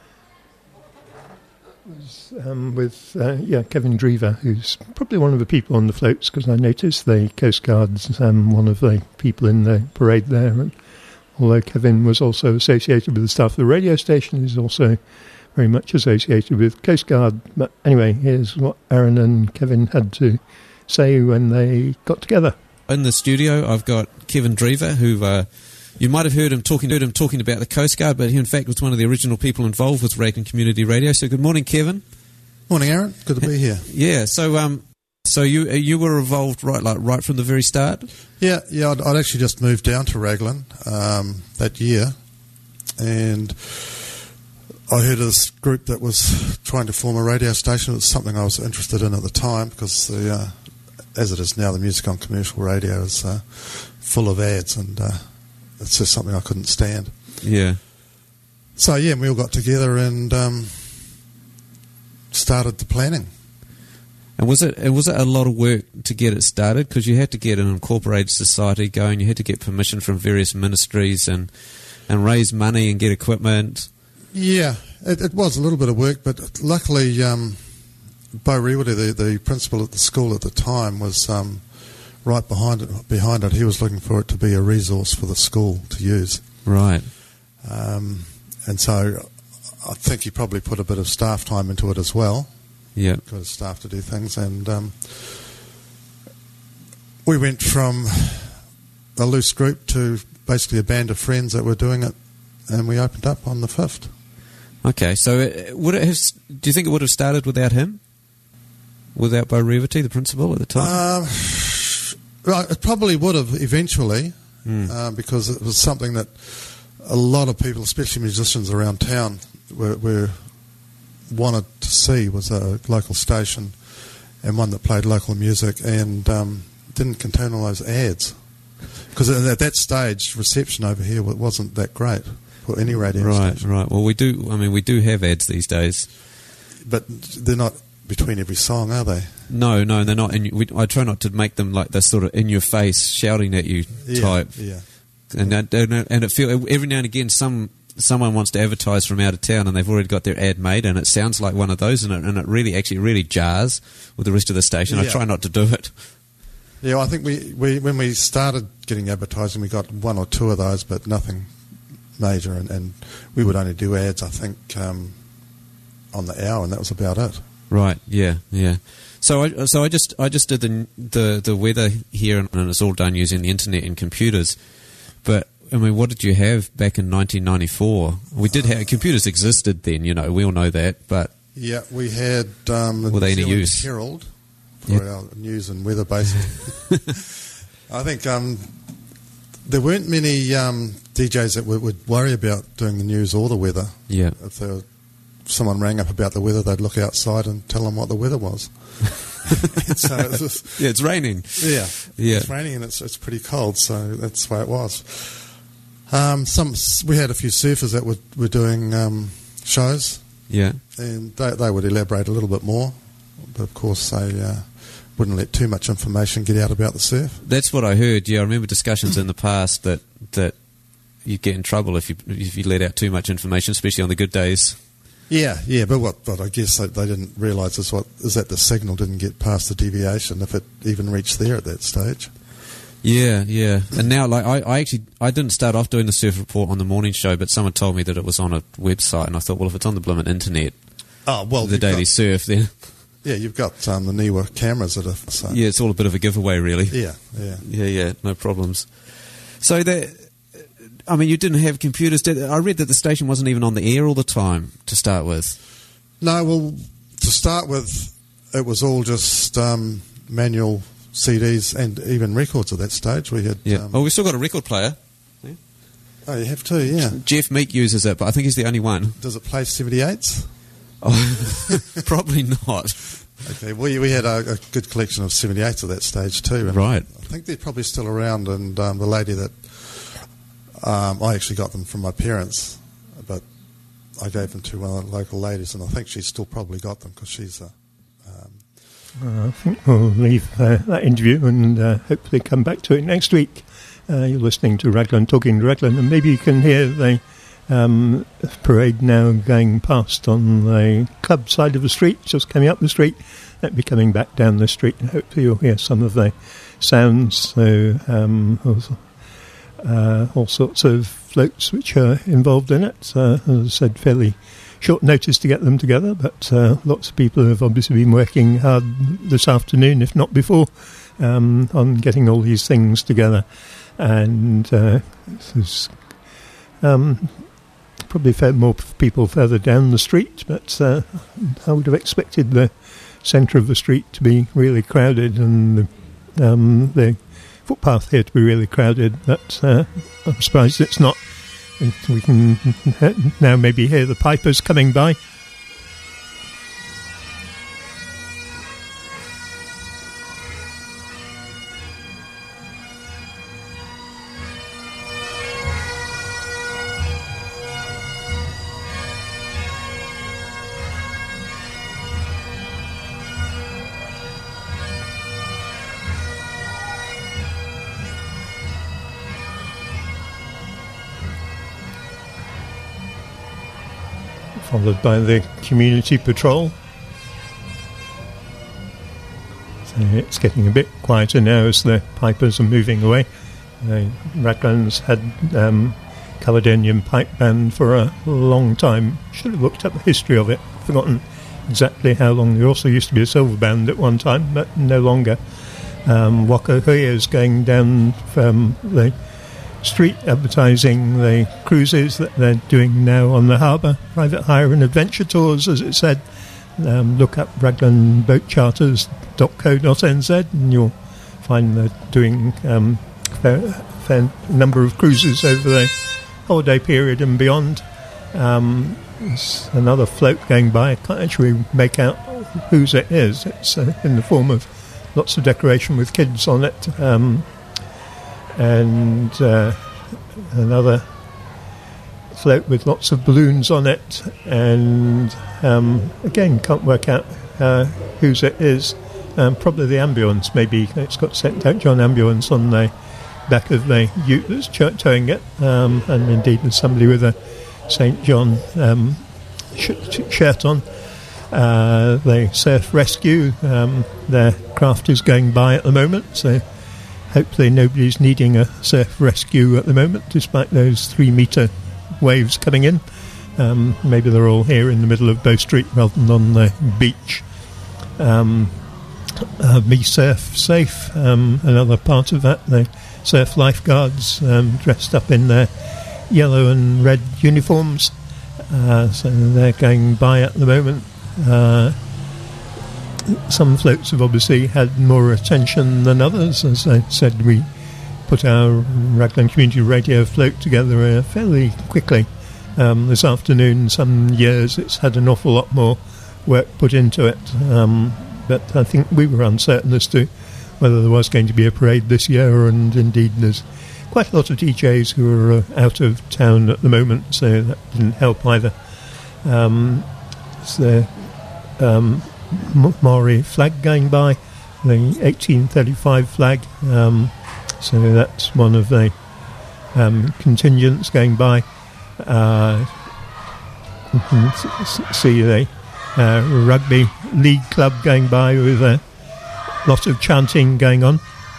was um, with uh, yeah Kevin Drever, who's probably one of the people on the floats, because I noticed the Coast Guard's um, one of the people in the parade there. And although Kevin was also associated with the staff of the radio station, he's also very much associated with Coast Guard. But anyway, here's what Aaron and Kevin had to say when they got together. In the studio, I've got Kevin Drever, who uh, you might have heard him talking heard him talking about the Coast Guard, but he in fact was one of the original people involved with Raglan Community Radio. So good morning, Kevin. Morning, Aaron. Good to be here. Yeah. So um, so you you were involved right like right from the very start. Yeah, yeah. I'd, I'd actually just moved down to Raglan um, that year, and I heard of this group that was trying to form a radio station. It was something I was interested in at the time because the uh, as it is now, the music on commercial radio is uh, full of ads, and uh, it's just something I couldn't stand. Yeah. So, yeah, we all got together and um, started the planning. And was it was it a lot of work to get it started? Because you had to get an incorporated society going, you had to get permission from various ministries and, and raise money and get equipment. Yeah, it, it was a little bit of work, but luckily... Um, Bo Rewity, the, the principal at the school at the time, was um, right behind it. Behind it, he was looking for it to be a resource for the school to use. Right. Um, and so, I think he probably put a bit of staff time into it as well. Yeah. Got his staff to do things, and um, we went from a loose group to basically a band of friends that were doing it, and we opened up on the fifth. Okay, so it, would it have? Do you think it would have started without him? Without Bo Rewity, the principal at the time? Um, well, it probably would have eventually, mm. uh, because it was something that a lot of people, especially musicians around town, were, were wanted to see, was a local station and one that played local music and um, didn't contain all those ads. Because at that stage, reception over here wasn't that great for any radio right, station. Right, right. Well, we do. I mean, we do have ads these days, but they're not between every song, are they? No, no, they're not. And we, I try not to make them like the sort of in your face, shouting at you yeah, type. Yeah. And and, and it feel every now and again some someone wants to advertise from out of town and they've already got their ad made, and it sounds like one of those, and it, and it really actually really jars with the rest of the station. Yeah. I try not to do it. Yeah, I think we, we when we started getting advertising, we got one or two of those, but nothing major, and, and we would only do ads, I think, um, on the hour, and that was about it. Right. Yeah. Yeah. So I so I just I just did the the the weather here, and it's all done using the internet and computers. But I mean, what did you have back in nineteen ninety-four? We did have computers existed then, you know. We all know that, but yeah, we had um, the were they New any Zealand use? Herald for Yep. our news and weather, basically. I think um, there weren't many um, D Js that would, would worry about doing the news or the weather. Yeah. If there were, someone rang up about the weather, they'd look outside and tell them what the weather was. So it was, yeah, it's raining. Yeah, yeah, it's raining and it's it's pretty cold, so that's the way it was. Um, some we had a few surfers that were were doing um, shows. Yeah, and they they would elaborate a little bit more, but of course they uh, wouldn't let too much information get out about the surf. That's what I heard. Yeah, I remember discussions in the past that that you get in trouble if you if you let out too much information, especially on the good days. Yeah, yeah, but what? But I guess they, they didn't realise is what is that the signal didn't get past the deviation if it even reached there at that stage. Yeah, yeah, and now like I, I actually I didn't start off doing the surf report on the morning show, but someone told me that it was on a website, and I thought, well, if it's on the blooming internet, oh well, the Daily got, Surf, then yeah, you've got um, the newer cameras that are. So. Yeah, it's all a bit of a giveaway, really. Yeah, yeah, yeah, yeah, no problems. So that. I mean, you didn't have computers. Did, I read that the station wasn't even on the air all the time to start with. No, well, to start with, it was all just um, manual C Ds and even records at that stage. We had. Yeah. Um, oh, we've still got a record player. Yeah. Oh, you have too, yeah. Jeff Meek uses it, but I think he's the only one. Does it play seventy-eights? Oh, probably not. Okay, we we had a, a good collection of seventy-eights at that stage too. And right. I think they're probably still around, and um, the lady that. Um, I actually got them from my parents, but I gave them to one of the local ladies, and I think she's still probably got them because she's a... Um, uh, I think we'll leave uh, that interview and uh, hopefully come back to it next week. Uh, you're listening to Raglan Talking to Raglan, and maybe you can hear the um, parade now going past on the club side of the street, just coming up the street. That'll be coming back down the street, and hopefully you'll hear some of the sounds. So... Um, also, Uh, all sorts of floats which are involved in it. Uh, as I said, fairly short notice to get them together, but uh, lots of people have obviously been working hard this afternoon, if not before, um, on getting all these things together. And uh, there's um, probably fair more people further down the street, but uh, I would have expected the centre of the street to be really crowded, and the, um, the footpath here to be really crowded, but uh, I'm surprised it's not. We can now maybe hear the pipers coming by. Followed by the community patrol. So it's getting a bit quieter now as the pipers are moving away. Uh, Raglan's had um, Caledonian Pipe Band for a long time. Should have looked up the history of it. Forgotten exactly how long. There also used to be a silver band at one time, but no longer. Um, Waka Hui is going down from the street advertising the cruises that they're doing now on the harbour, private hire and adventure tours, as it said. Um, look up raglan boat charters dot co dot n z and you'll find they're doing um, a fair, fair number of cruises over the holiday period and beyond. Um, there's another float going by. I can't actually make out whose it is. It's uh, in the form of lots of decoration with kids on it. Um, and uh, another float with lots of balloons on it, and um, again can't work out uh, whose it is. Um, probably the ambulance, maybe. It's got Saint John ambulance on the back of the ute that's towing it, um, and indeed there's somebody with a Saint John um, sh- shirt on. Uh, the Surf Rescue, um, their craft is going by at the moment, so hopefully nobody's needing a surf rescue at the moment, despite those three metre waves coming in. Um, maybe they're all here in the middle of Bow Street rather than on the beach. Um, uh, Me Surf Safe, um, another part of that, the surf lifeguards um, dressed up in their yellow and red uniforms, uh, so they're going by at the moment. Uh, some floats have obviously had more attention than others. As I said, we put our Raglan Community Radio float together uh, fairly quickly um, this afternoon. Some years it's had an awful lot more work put into it, um, but I think we were uncertain as to whether there was going to be a parade this year, and indeed there's quite a lot of D Js who are uh, out of town at the moment, so that didn't help either. Um, so Um, Maori flag going by, the eighteen thirty-five flag, um, so that's one of the um, contingents going by. Uh, you can see the uh, rugby league club going by with a lot of chanting going on.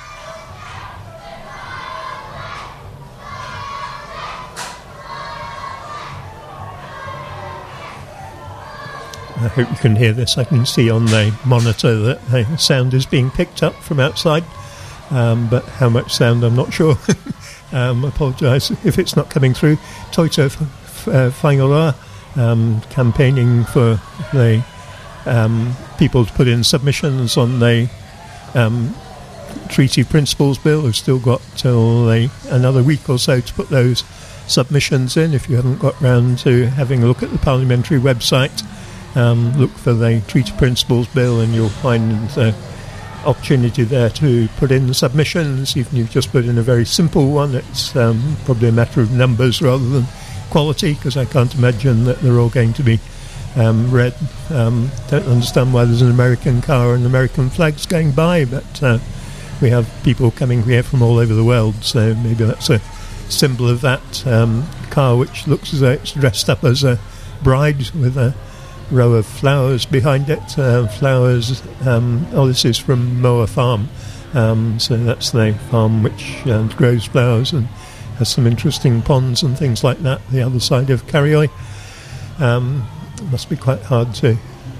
I hope you can hear this. I can see on the monitor that the sound is being picked up from outside, um, but how much sound I'm not sure. um, I apologise if it's not coming through. Toito uh, Whaingaroa, um, campaigning for the um, people to put in submissions on the um, Treaty Principles Bill. We've still got till the, another week or so to put those submissions in. If you haven't got round to having a look at the parliamentary website, Um, look for the Treaty Principles Bill and you'll find the opportunity there to put in submissions. Even if you've just put in a very simple one, it's um, probably a matter of numbers rather than quality, because I can't imagine that they're all going to be um, read. Um, don't understand why there's an American car and American flags going by, but uh, we have people coming here from all over the world, so maybe that's a symbol of that. Um, car which looks as though it's dressed up as a bride with a row of flowers behind it. Uh, flowers, um, oh, this is from Moa Farm, um, so that's the farm which uh, grows flowers and has some interesting ponds and things like that, the other side of Karioi. Um, it must be quite hard to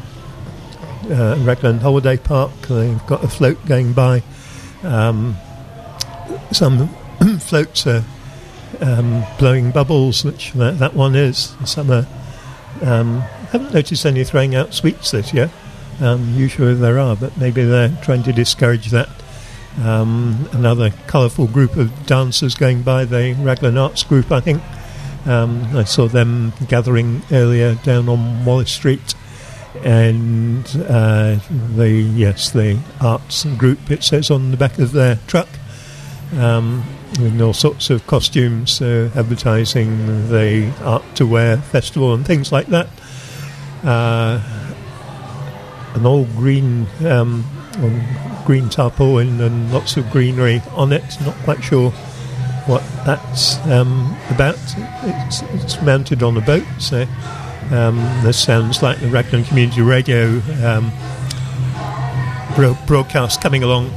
uh, Raglan Holiday Park, they've got a float going by. Um, some floats are um, blowing bubbles, which that, that one is. Some are um, I haven't noticed any throwing out sweets this year. Um, usually there are, but maybe they're trying to discourage that. Um, another colourful group of dancers going by, the Raglan Arts Group, I think. Um, I saw them gathering earlier down on Wallace Street. And uh, the, yes, the arts group, it says on the back of their truck, um, with all sorts of costumes, uh, advertising the Art to Wear festival and things like that. Uh, an old green um, green tarpaulin and lots of greenery on it. Not quite sure what that's um, about. It's, it's mounted on a boat, so um, this sounds like the Raglan Community Radio um, bro- broadcast coming along.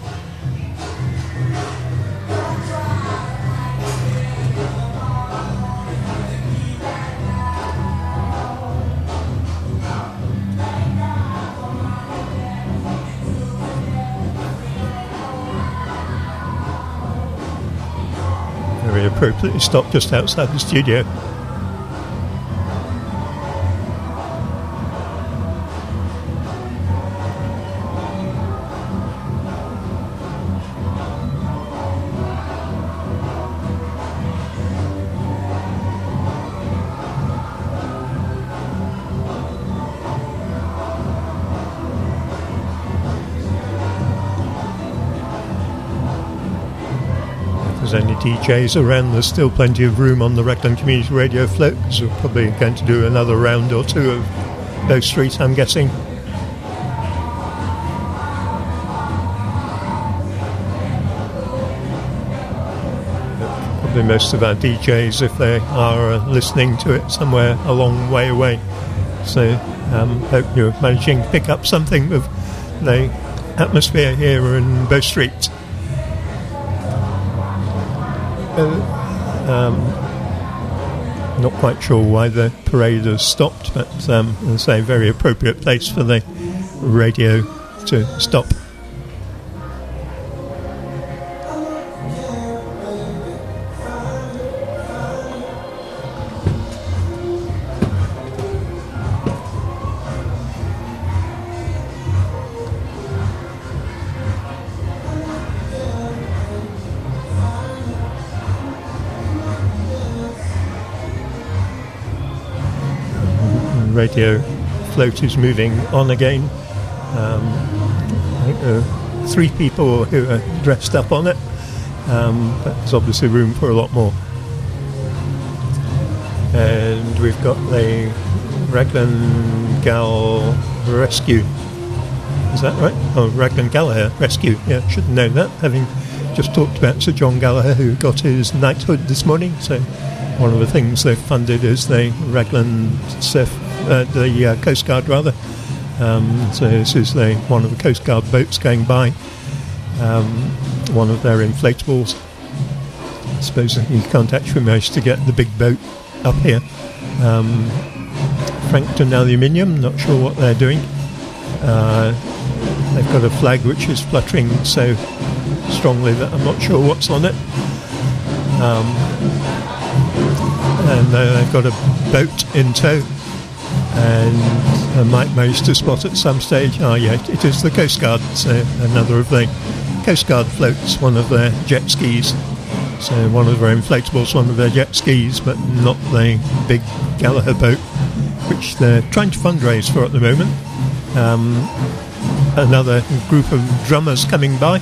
Appropriately stopped just outside the studio. There's any D Js around, there's still plenty of room on the Raglan Community Radio float, because we're probably going to do another round or two of those streets, I'm guessing. There'll probably most of our D Js, if they are uh, listening to it somewhere a long way away. So um, hope you're managing to pick up something of the atmosphere here in Bow Street. Uh, um, not quite sure why the parade has stopped, but um, as I say, very appropriate place for the radio to stop. Radio float is moving on again. Um, I think there are three people who are dressed up on it, um, but there's obviously room for a lot more. And we've got the Raglan Gal Rescue. Is that right? Oh, Raglan Gallagher Rescue. Yeah, should have known that, having just talked about Sir John Gallagher, who got his knighthood this morning. So one of the things they've funded is the Raglan Surf, uh, the uh, Coast Guard rather. Um, so this is the one of the Coast Guard boats going by. Um, one of their inflatables. I suppose you can't actually manage to get the big boat up here. Um, Frankton Aluminium, not sure what they're doing. Uh, they've got a flag which is fluttering so strongly that I'm not sure what's on it. Um, and uh, they've got a boat in tow, and I might manage to spot at some stage, oh yeah, it is the Coast Guard, so another of the Coast Guard floats, one of their jet skis. So one of their inflatables, one of their jet skis, but not the big Gallagher boat, which they're trying to fundraise for at the moment. Um, another group of drummers coming by.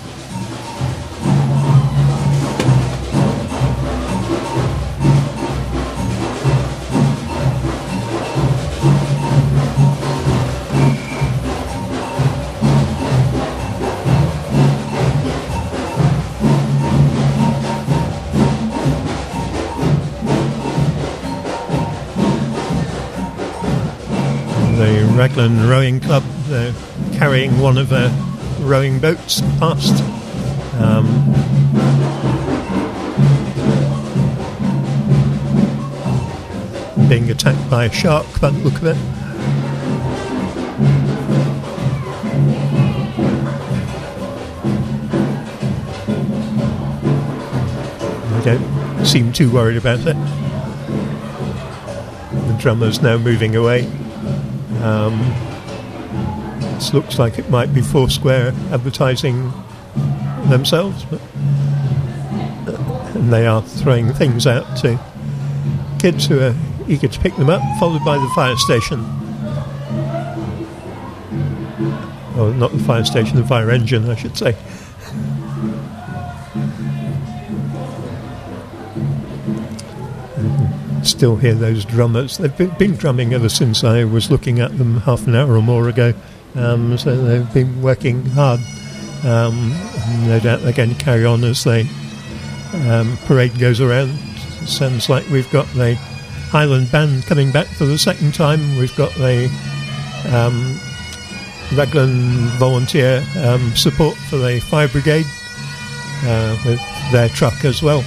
Raglan Rowing Club, they're carrying one of their rowing boats past. Um, being attacked by a shark, by the look of it. They don't seem too worried about it. The drummer's now moving away. Um, this looks like it might be Foursquare advertising themselves, but, and they are throwing things out to kids who are eager to pick them up, followed by the fire station. Oh, not the fire station, the fire engine, I should say. Still hear those drummers. They've been, been drumming ever since I was looking at them half an hour or more ago. Um, so they've been working hard. Um, no doubt they're going to carry on as the um, parade goes around. Sounds like we've got the Highland Band coming back for the second time. We've got the um, Raglan volunteer um, support for the fire brigade uh, with their truck as well.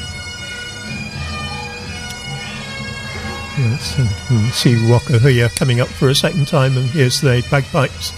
Yes, and see Wakahuya coming up for a second time, and here's the bagpipes.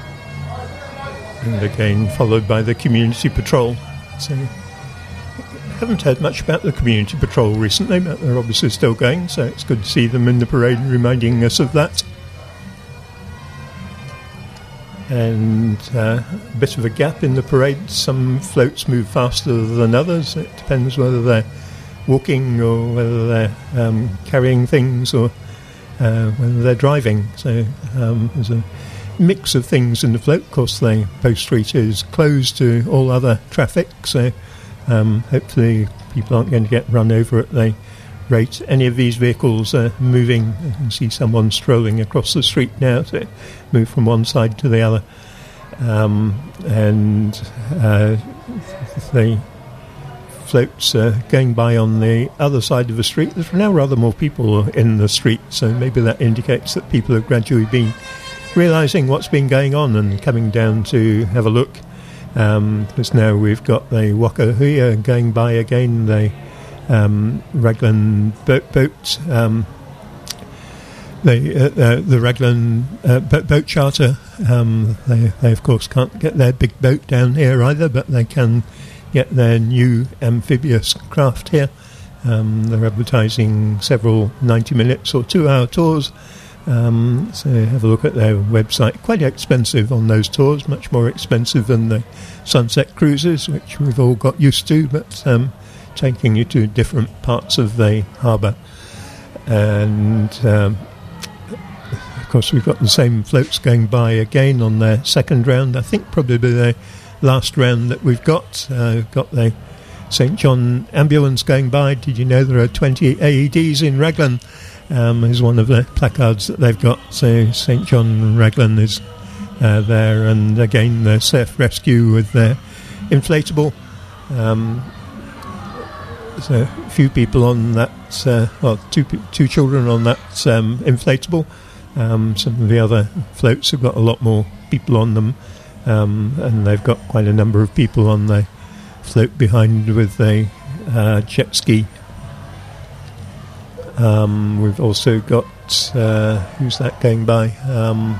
And again followed by the community patrol. So haven't heard much about the community patrol recently, but they're obviously still going, so it's good to see them in the parade reminding us of that. And uh, a bit of a gap in the parade. Some floats move faster than others. It depends whether they're walking or whether they're um, carrying things or uh, whether they're driving. So um, there's a mix of things in the float. Of course, the Bow Street is closed to all other traffic, so um, hopefully people aren't going to get run over at the rate any of these vehicles are moving. You can see someone strolling across the street now to move from one side to the other. Um, and uh, the floats are going by on the other side of the street. There's now rather more people in the street, so maybe that indicates that people have gradually been realising what's been going on and coming down to have a look. Um, because now we've got the Wakahuia going by again, the Um, Raglan boat, boat um, the uh, uh, the Raglan uh, boat, boat charter. Um, they, they of course can't get their big boat down here either, but they can get their new amphibious craft here. Um, they're advertising several ninety minutes or two hour tours. Um, so have a look at their website. Quite expensive on those tours, much more expensive than the sunset cruises, which we've all got used to, but um, taking you to different parts of the harbour. And um, of course we've got the same floats going by again on their second round. I think probably the last round that we've got. Uh, we've got the Saint John ambulance going by. Did you know there are twenty A E Ds in Raglan? Um, is one of the placards that they've got. So Saint John Raglan is uh, there, and again the surf rescue with their inflatable. Um, So a few people on that, uh, well, two two children on that um, inflatable. Um, some of the other floats have got a lot more people on them, um, and they've got quite a number of people on the float behind with the uh, jet ski. Um, we've also got, uh, who's that going by? Um,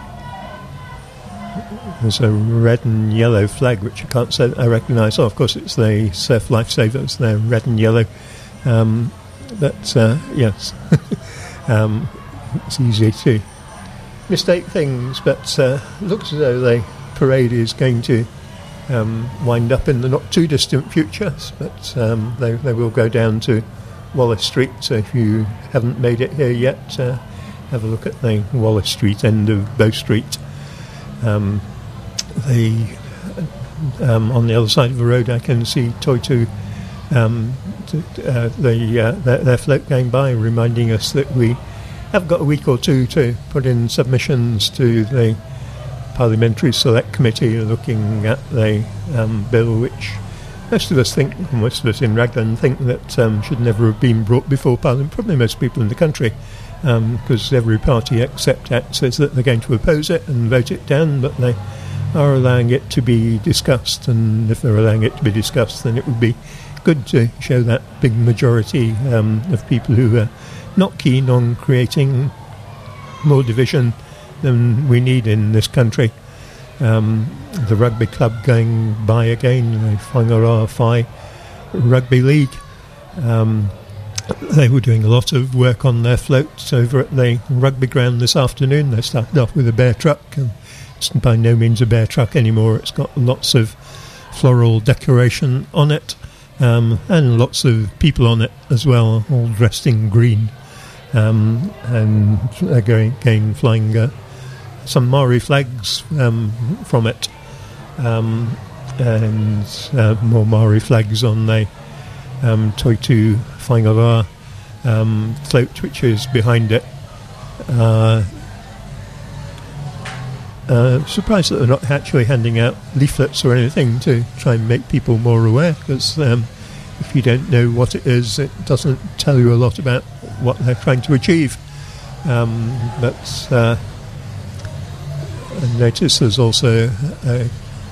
there's a red and yellow flag, which I can't say I recognise. Oh, of course, it's the Surf Lifesavers. They're red and yellow. Um, but, uh, yes, um, it's easy to mistake things. But uh, it looks as though the parade is going to um, wind up in the not-too-distant future. But um, they, they will go down to Wallace Street. So if you haven't made it here yet, uh, have a look at the Wallace Street end of Bow Street. Um, The um, on the other side of the road, I can see Toitu, um, t- uh, the uh, their, their float going by, reminding us that we have got a week or two to put in submissions to the Parliamentary Select Committee, looking at the um, bill, which most of us think, most of us in Raglan think that um, should never have been brought before Parliament. Probably most people in the country. Because um, every party except A C T says that they're going to oppose it and vote it down, but they are allowing it to be discussed, and if they're allowing it to be discussed, then it would be good to show that big majority um, of people who are not keen on creating more division than we need in this country. Um, the rugby club going by again, the Whangaroa Whai Rugby League. Um, They were doing a lot of work on their floats over at the rugby ground this afternoon. They started off with a bear truck, and it's by no means a bear truck anymore. It's got lots of floral decoration on it, um, and lots of people on it as well, all dressed in green. Um, and they're going, again flying uh, some Maori flags um, from it, um, and uh, more Maori flags on the um, Toitu Whangaroa um, float, which is behind it. Uh, uh, surprised that they're not actually handing out leaflets or anything to try and make people more aware, because um, if you don't know what it is, it doesn't tell you a lot about what they're trying to achieve. Um, but uh, I notice there's also a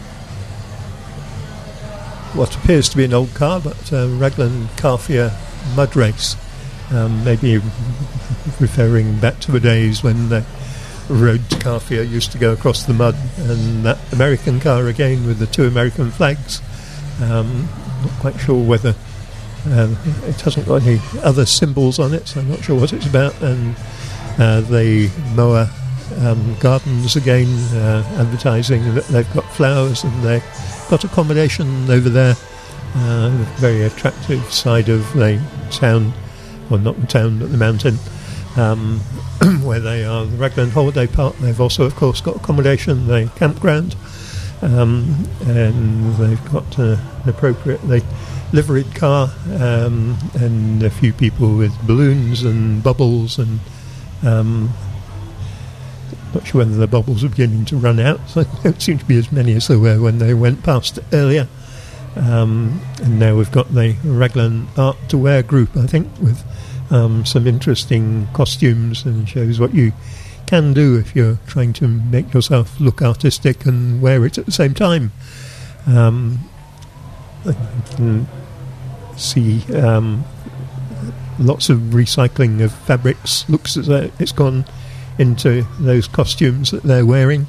what appears to be an old car, but uh, Raglan Carfia mud race, um, maybe referring back to the days when the road to Carfia used to go across the mud, and that American car again with the two American flags. Um, not quite sure whether Um, it hasn't got any other symbols on it, so I'm not sure what it's about. And uh, the Moa um, Gardens again, uh, advertising that they've got flowers and they've got accommodation over there. Uh, very attractive side of the town, well, not the town, but the mountain, um, where they are, the Raglan Holiday Park. They've also, of course, got accommodation, the campground, um, and they've got uh, an appropriately liveried car, um, and a few people with balloons and bubbles, and um, not sure whether the bubbles are beginning to run out. So there don't seem to be as many as there were when they went past earlier. Um, and now we've got the Raglan Art to Wear group, I think, with um, some interesting costumes, and shows what you can do if you're trying to make yourself look artistic and wear it at the same time. Um, I can see um, lots of recycling of fabrics. Looks as though it's gone into those costumes that they're wearing.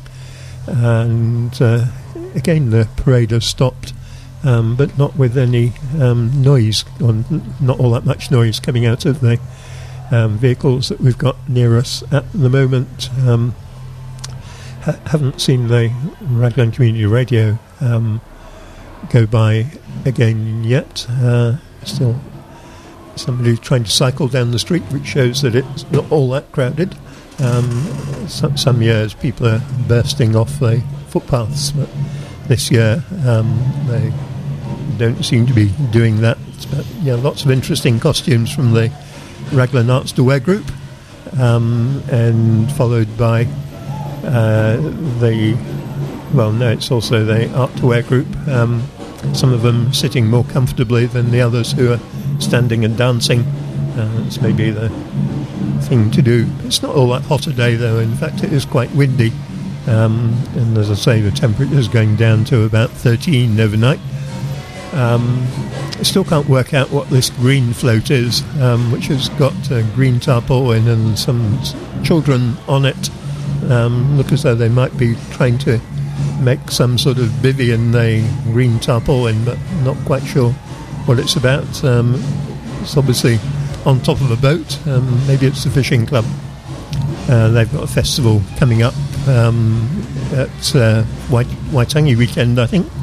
And uh, again, the parade has stopped. Um, but not with any um, noise, or not all that much noise coming out of the um, vehicles that we've got near us at the moment. Um, ha- haven't seen the Raglan Community Radio um, go by again yet. Uh, still somebody trying to cycle down the street, which shows that it's not all that crowded. Um, some, some years people are bursting off the footpaths, but this year um, they don't seem to be doing that. But yeah, lots of interesting costumes from the Raglan Arts to Wear group, um, and followed by uh, the well no it's also the Art to Wear group, um, some of them sitting more comfortably than the others who are standing and dancing. Uh, it's maybe the thing to do. It's not all that hot a day though, in fact it is quite windy, um, and as I say, the temperature is going down to about thirteen overnight. Um, I still can't work out what this green float is, um, which has got a green tarpaulin and some s- children on it. Um, look as though they might be trying to make some sort of bivvy in the green tarpaulin, but not quite sure what it's about. Um, it's obviously on top of a boat. Um, maybe it's the fishing club. Uh, they've got a festival coming up um, at uh, White, Waitangi weekend, I think.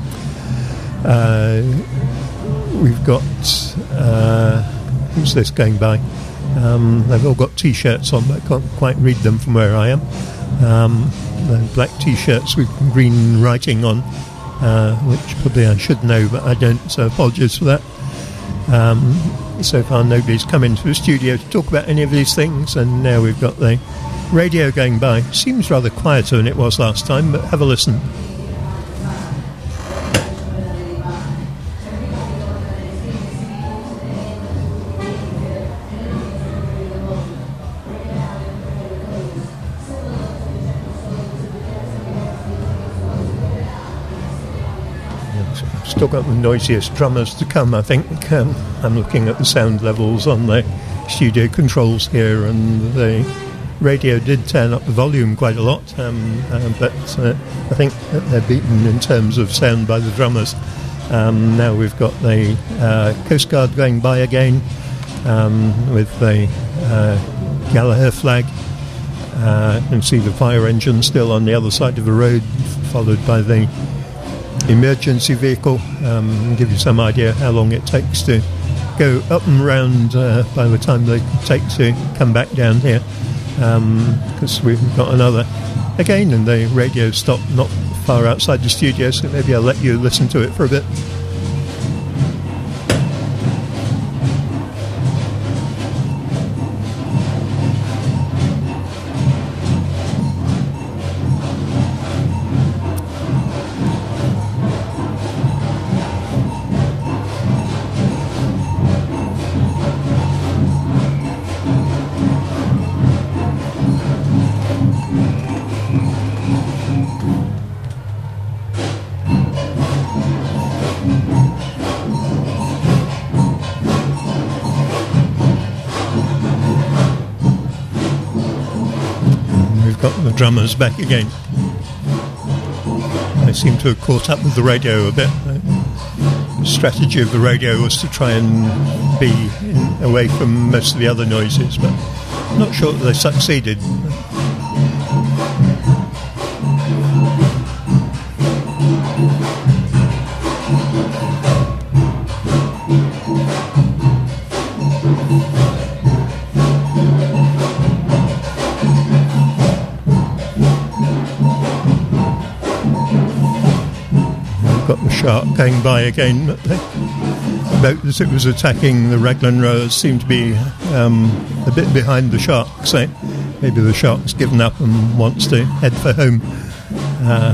Uh, we've got uh, who's this going by? Um, they've all got T-shirts on, but I can't quite read them from where I am. Um, they're black T-shirts with green writing on, uh, which probably I should know, but I don't, so apologies for that. Um, so far nobody's come into the studio to talk about any of these things, and now we've got the radio going by. Seems rather quieter than it was last time, but have a listen. Still got the noisiest drummers to come, I think. Um, I'm looking at the sound levels on the studio controls here, and the radio did turn up the volume quite a lot, um, uh, but uh, I think that they're beaten in terms of sound by the drummers. Um, now we've got the uh, Coast Guard going by again, um, with the uh, Gallagher flag. Uh, you can see the fire engine still on the other side of the road, followed by the emergency vehicle. Um, give you some idea how long it takes to go up and round uh, by the time they take to come back down here, because um, we've got another again, and the radio stopped not far outside the studio, so maybe I'll let you listen to it for a bit. Drummers back again. I seem to have caught up with the radio a bit. strategy of the radio was to try and be in, away from most of the other noises, but I'm not sure that they succeeded. Got the shark going by again, but the boat as it was attacking the Raglan rowers seemed to be um, a bit behind the shark, so maybe the shark's given up and wants to head for home. Uh,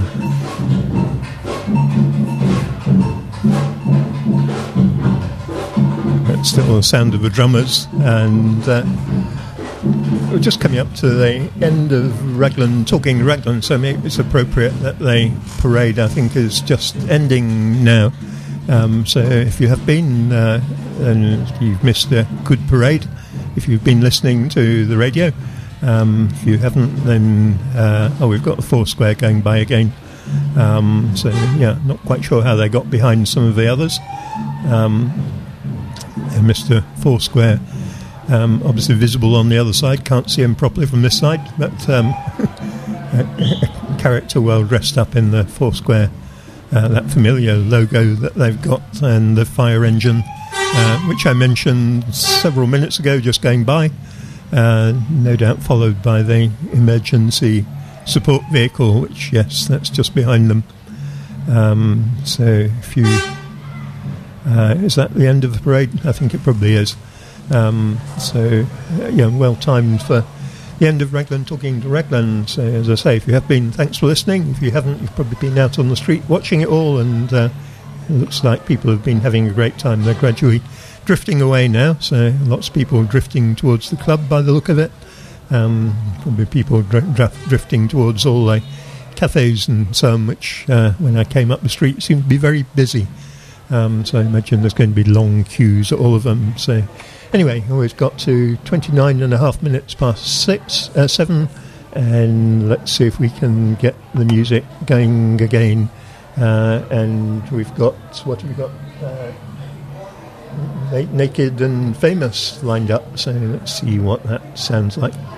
it's still the sound of the drummers, and uh, we're just coming up to the end of Raglan, Talking Raglan, so maybe it's appropriate that the parade, I think, is just ending now. Um, so if you have been uh, and you've missed a good parade, if you've been listening to the radio, um, if you haven't, then uh, oh, we've got the Foursquare going by again. Um, so yeah, not quite sure how they got behind some of the others. Um, Mister Foursquare. Um, obviously visible on the other side, can't see him properly from this side, but um, a character well dressed up in the Foursquare, uh, that familiar logo that they've got, and the fire engine, uh, which I mentioned several minutes ago just going by, uh, no doubt followed by the emergency support vehicle, which, yes, that's just behind them. Um, so if you... Uh, is that the end of the parade? I think it probably is. Um, so, uh, yeah, well timed for the end of Raglan Talking to Raglan. So, as I say, if you have been, thanks for listening. If you haven't, you've probably been out on the street watching it all, and uh, it looks like people have been having a great time. They're gradually drifting away now, so lots of people drifting towards the club by the look of it. Um, probably people dr- dr- drifting towards all the cafes and so on, which, uh, when I came up the street, seemed to be very busy. Um, so I imagine there's going to be long queues at all of them. So anyway, we've got to twenty-nine and a half minutes past six, uh, seven, and let's see if we can get the music going again. Uh, and we've got, what have we got? Uh, Naked and Famous lined up, so let's see what that sounds like.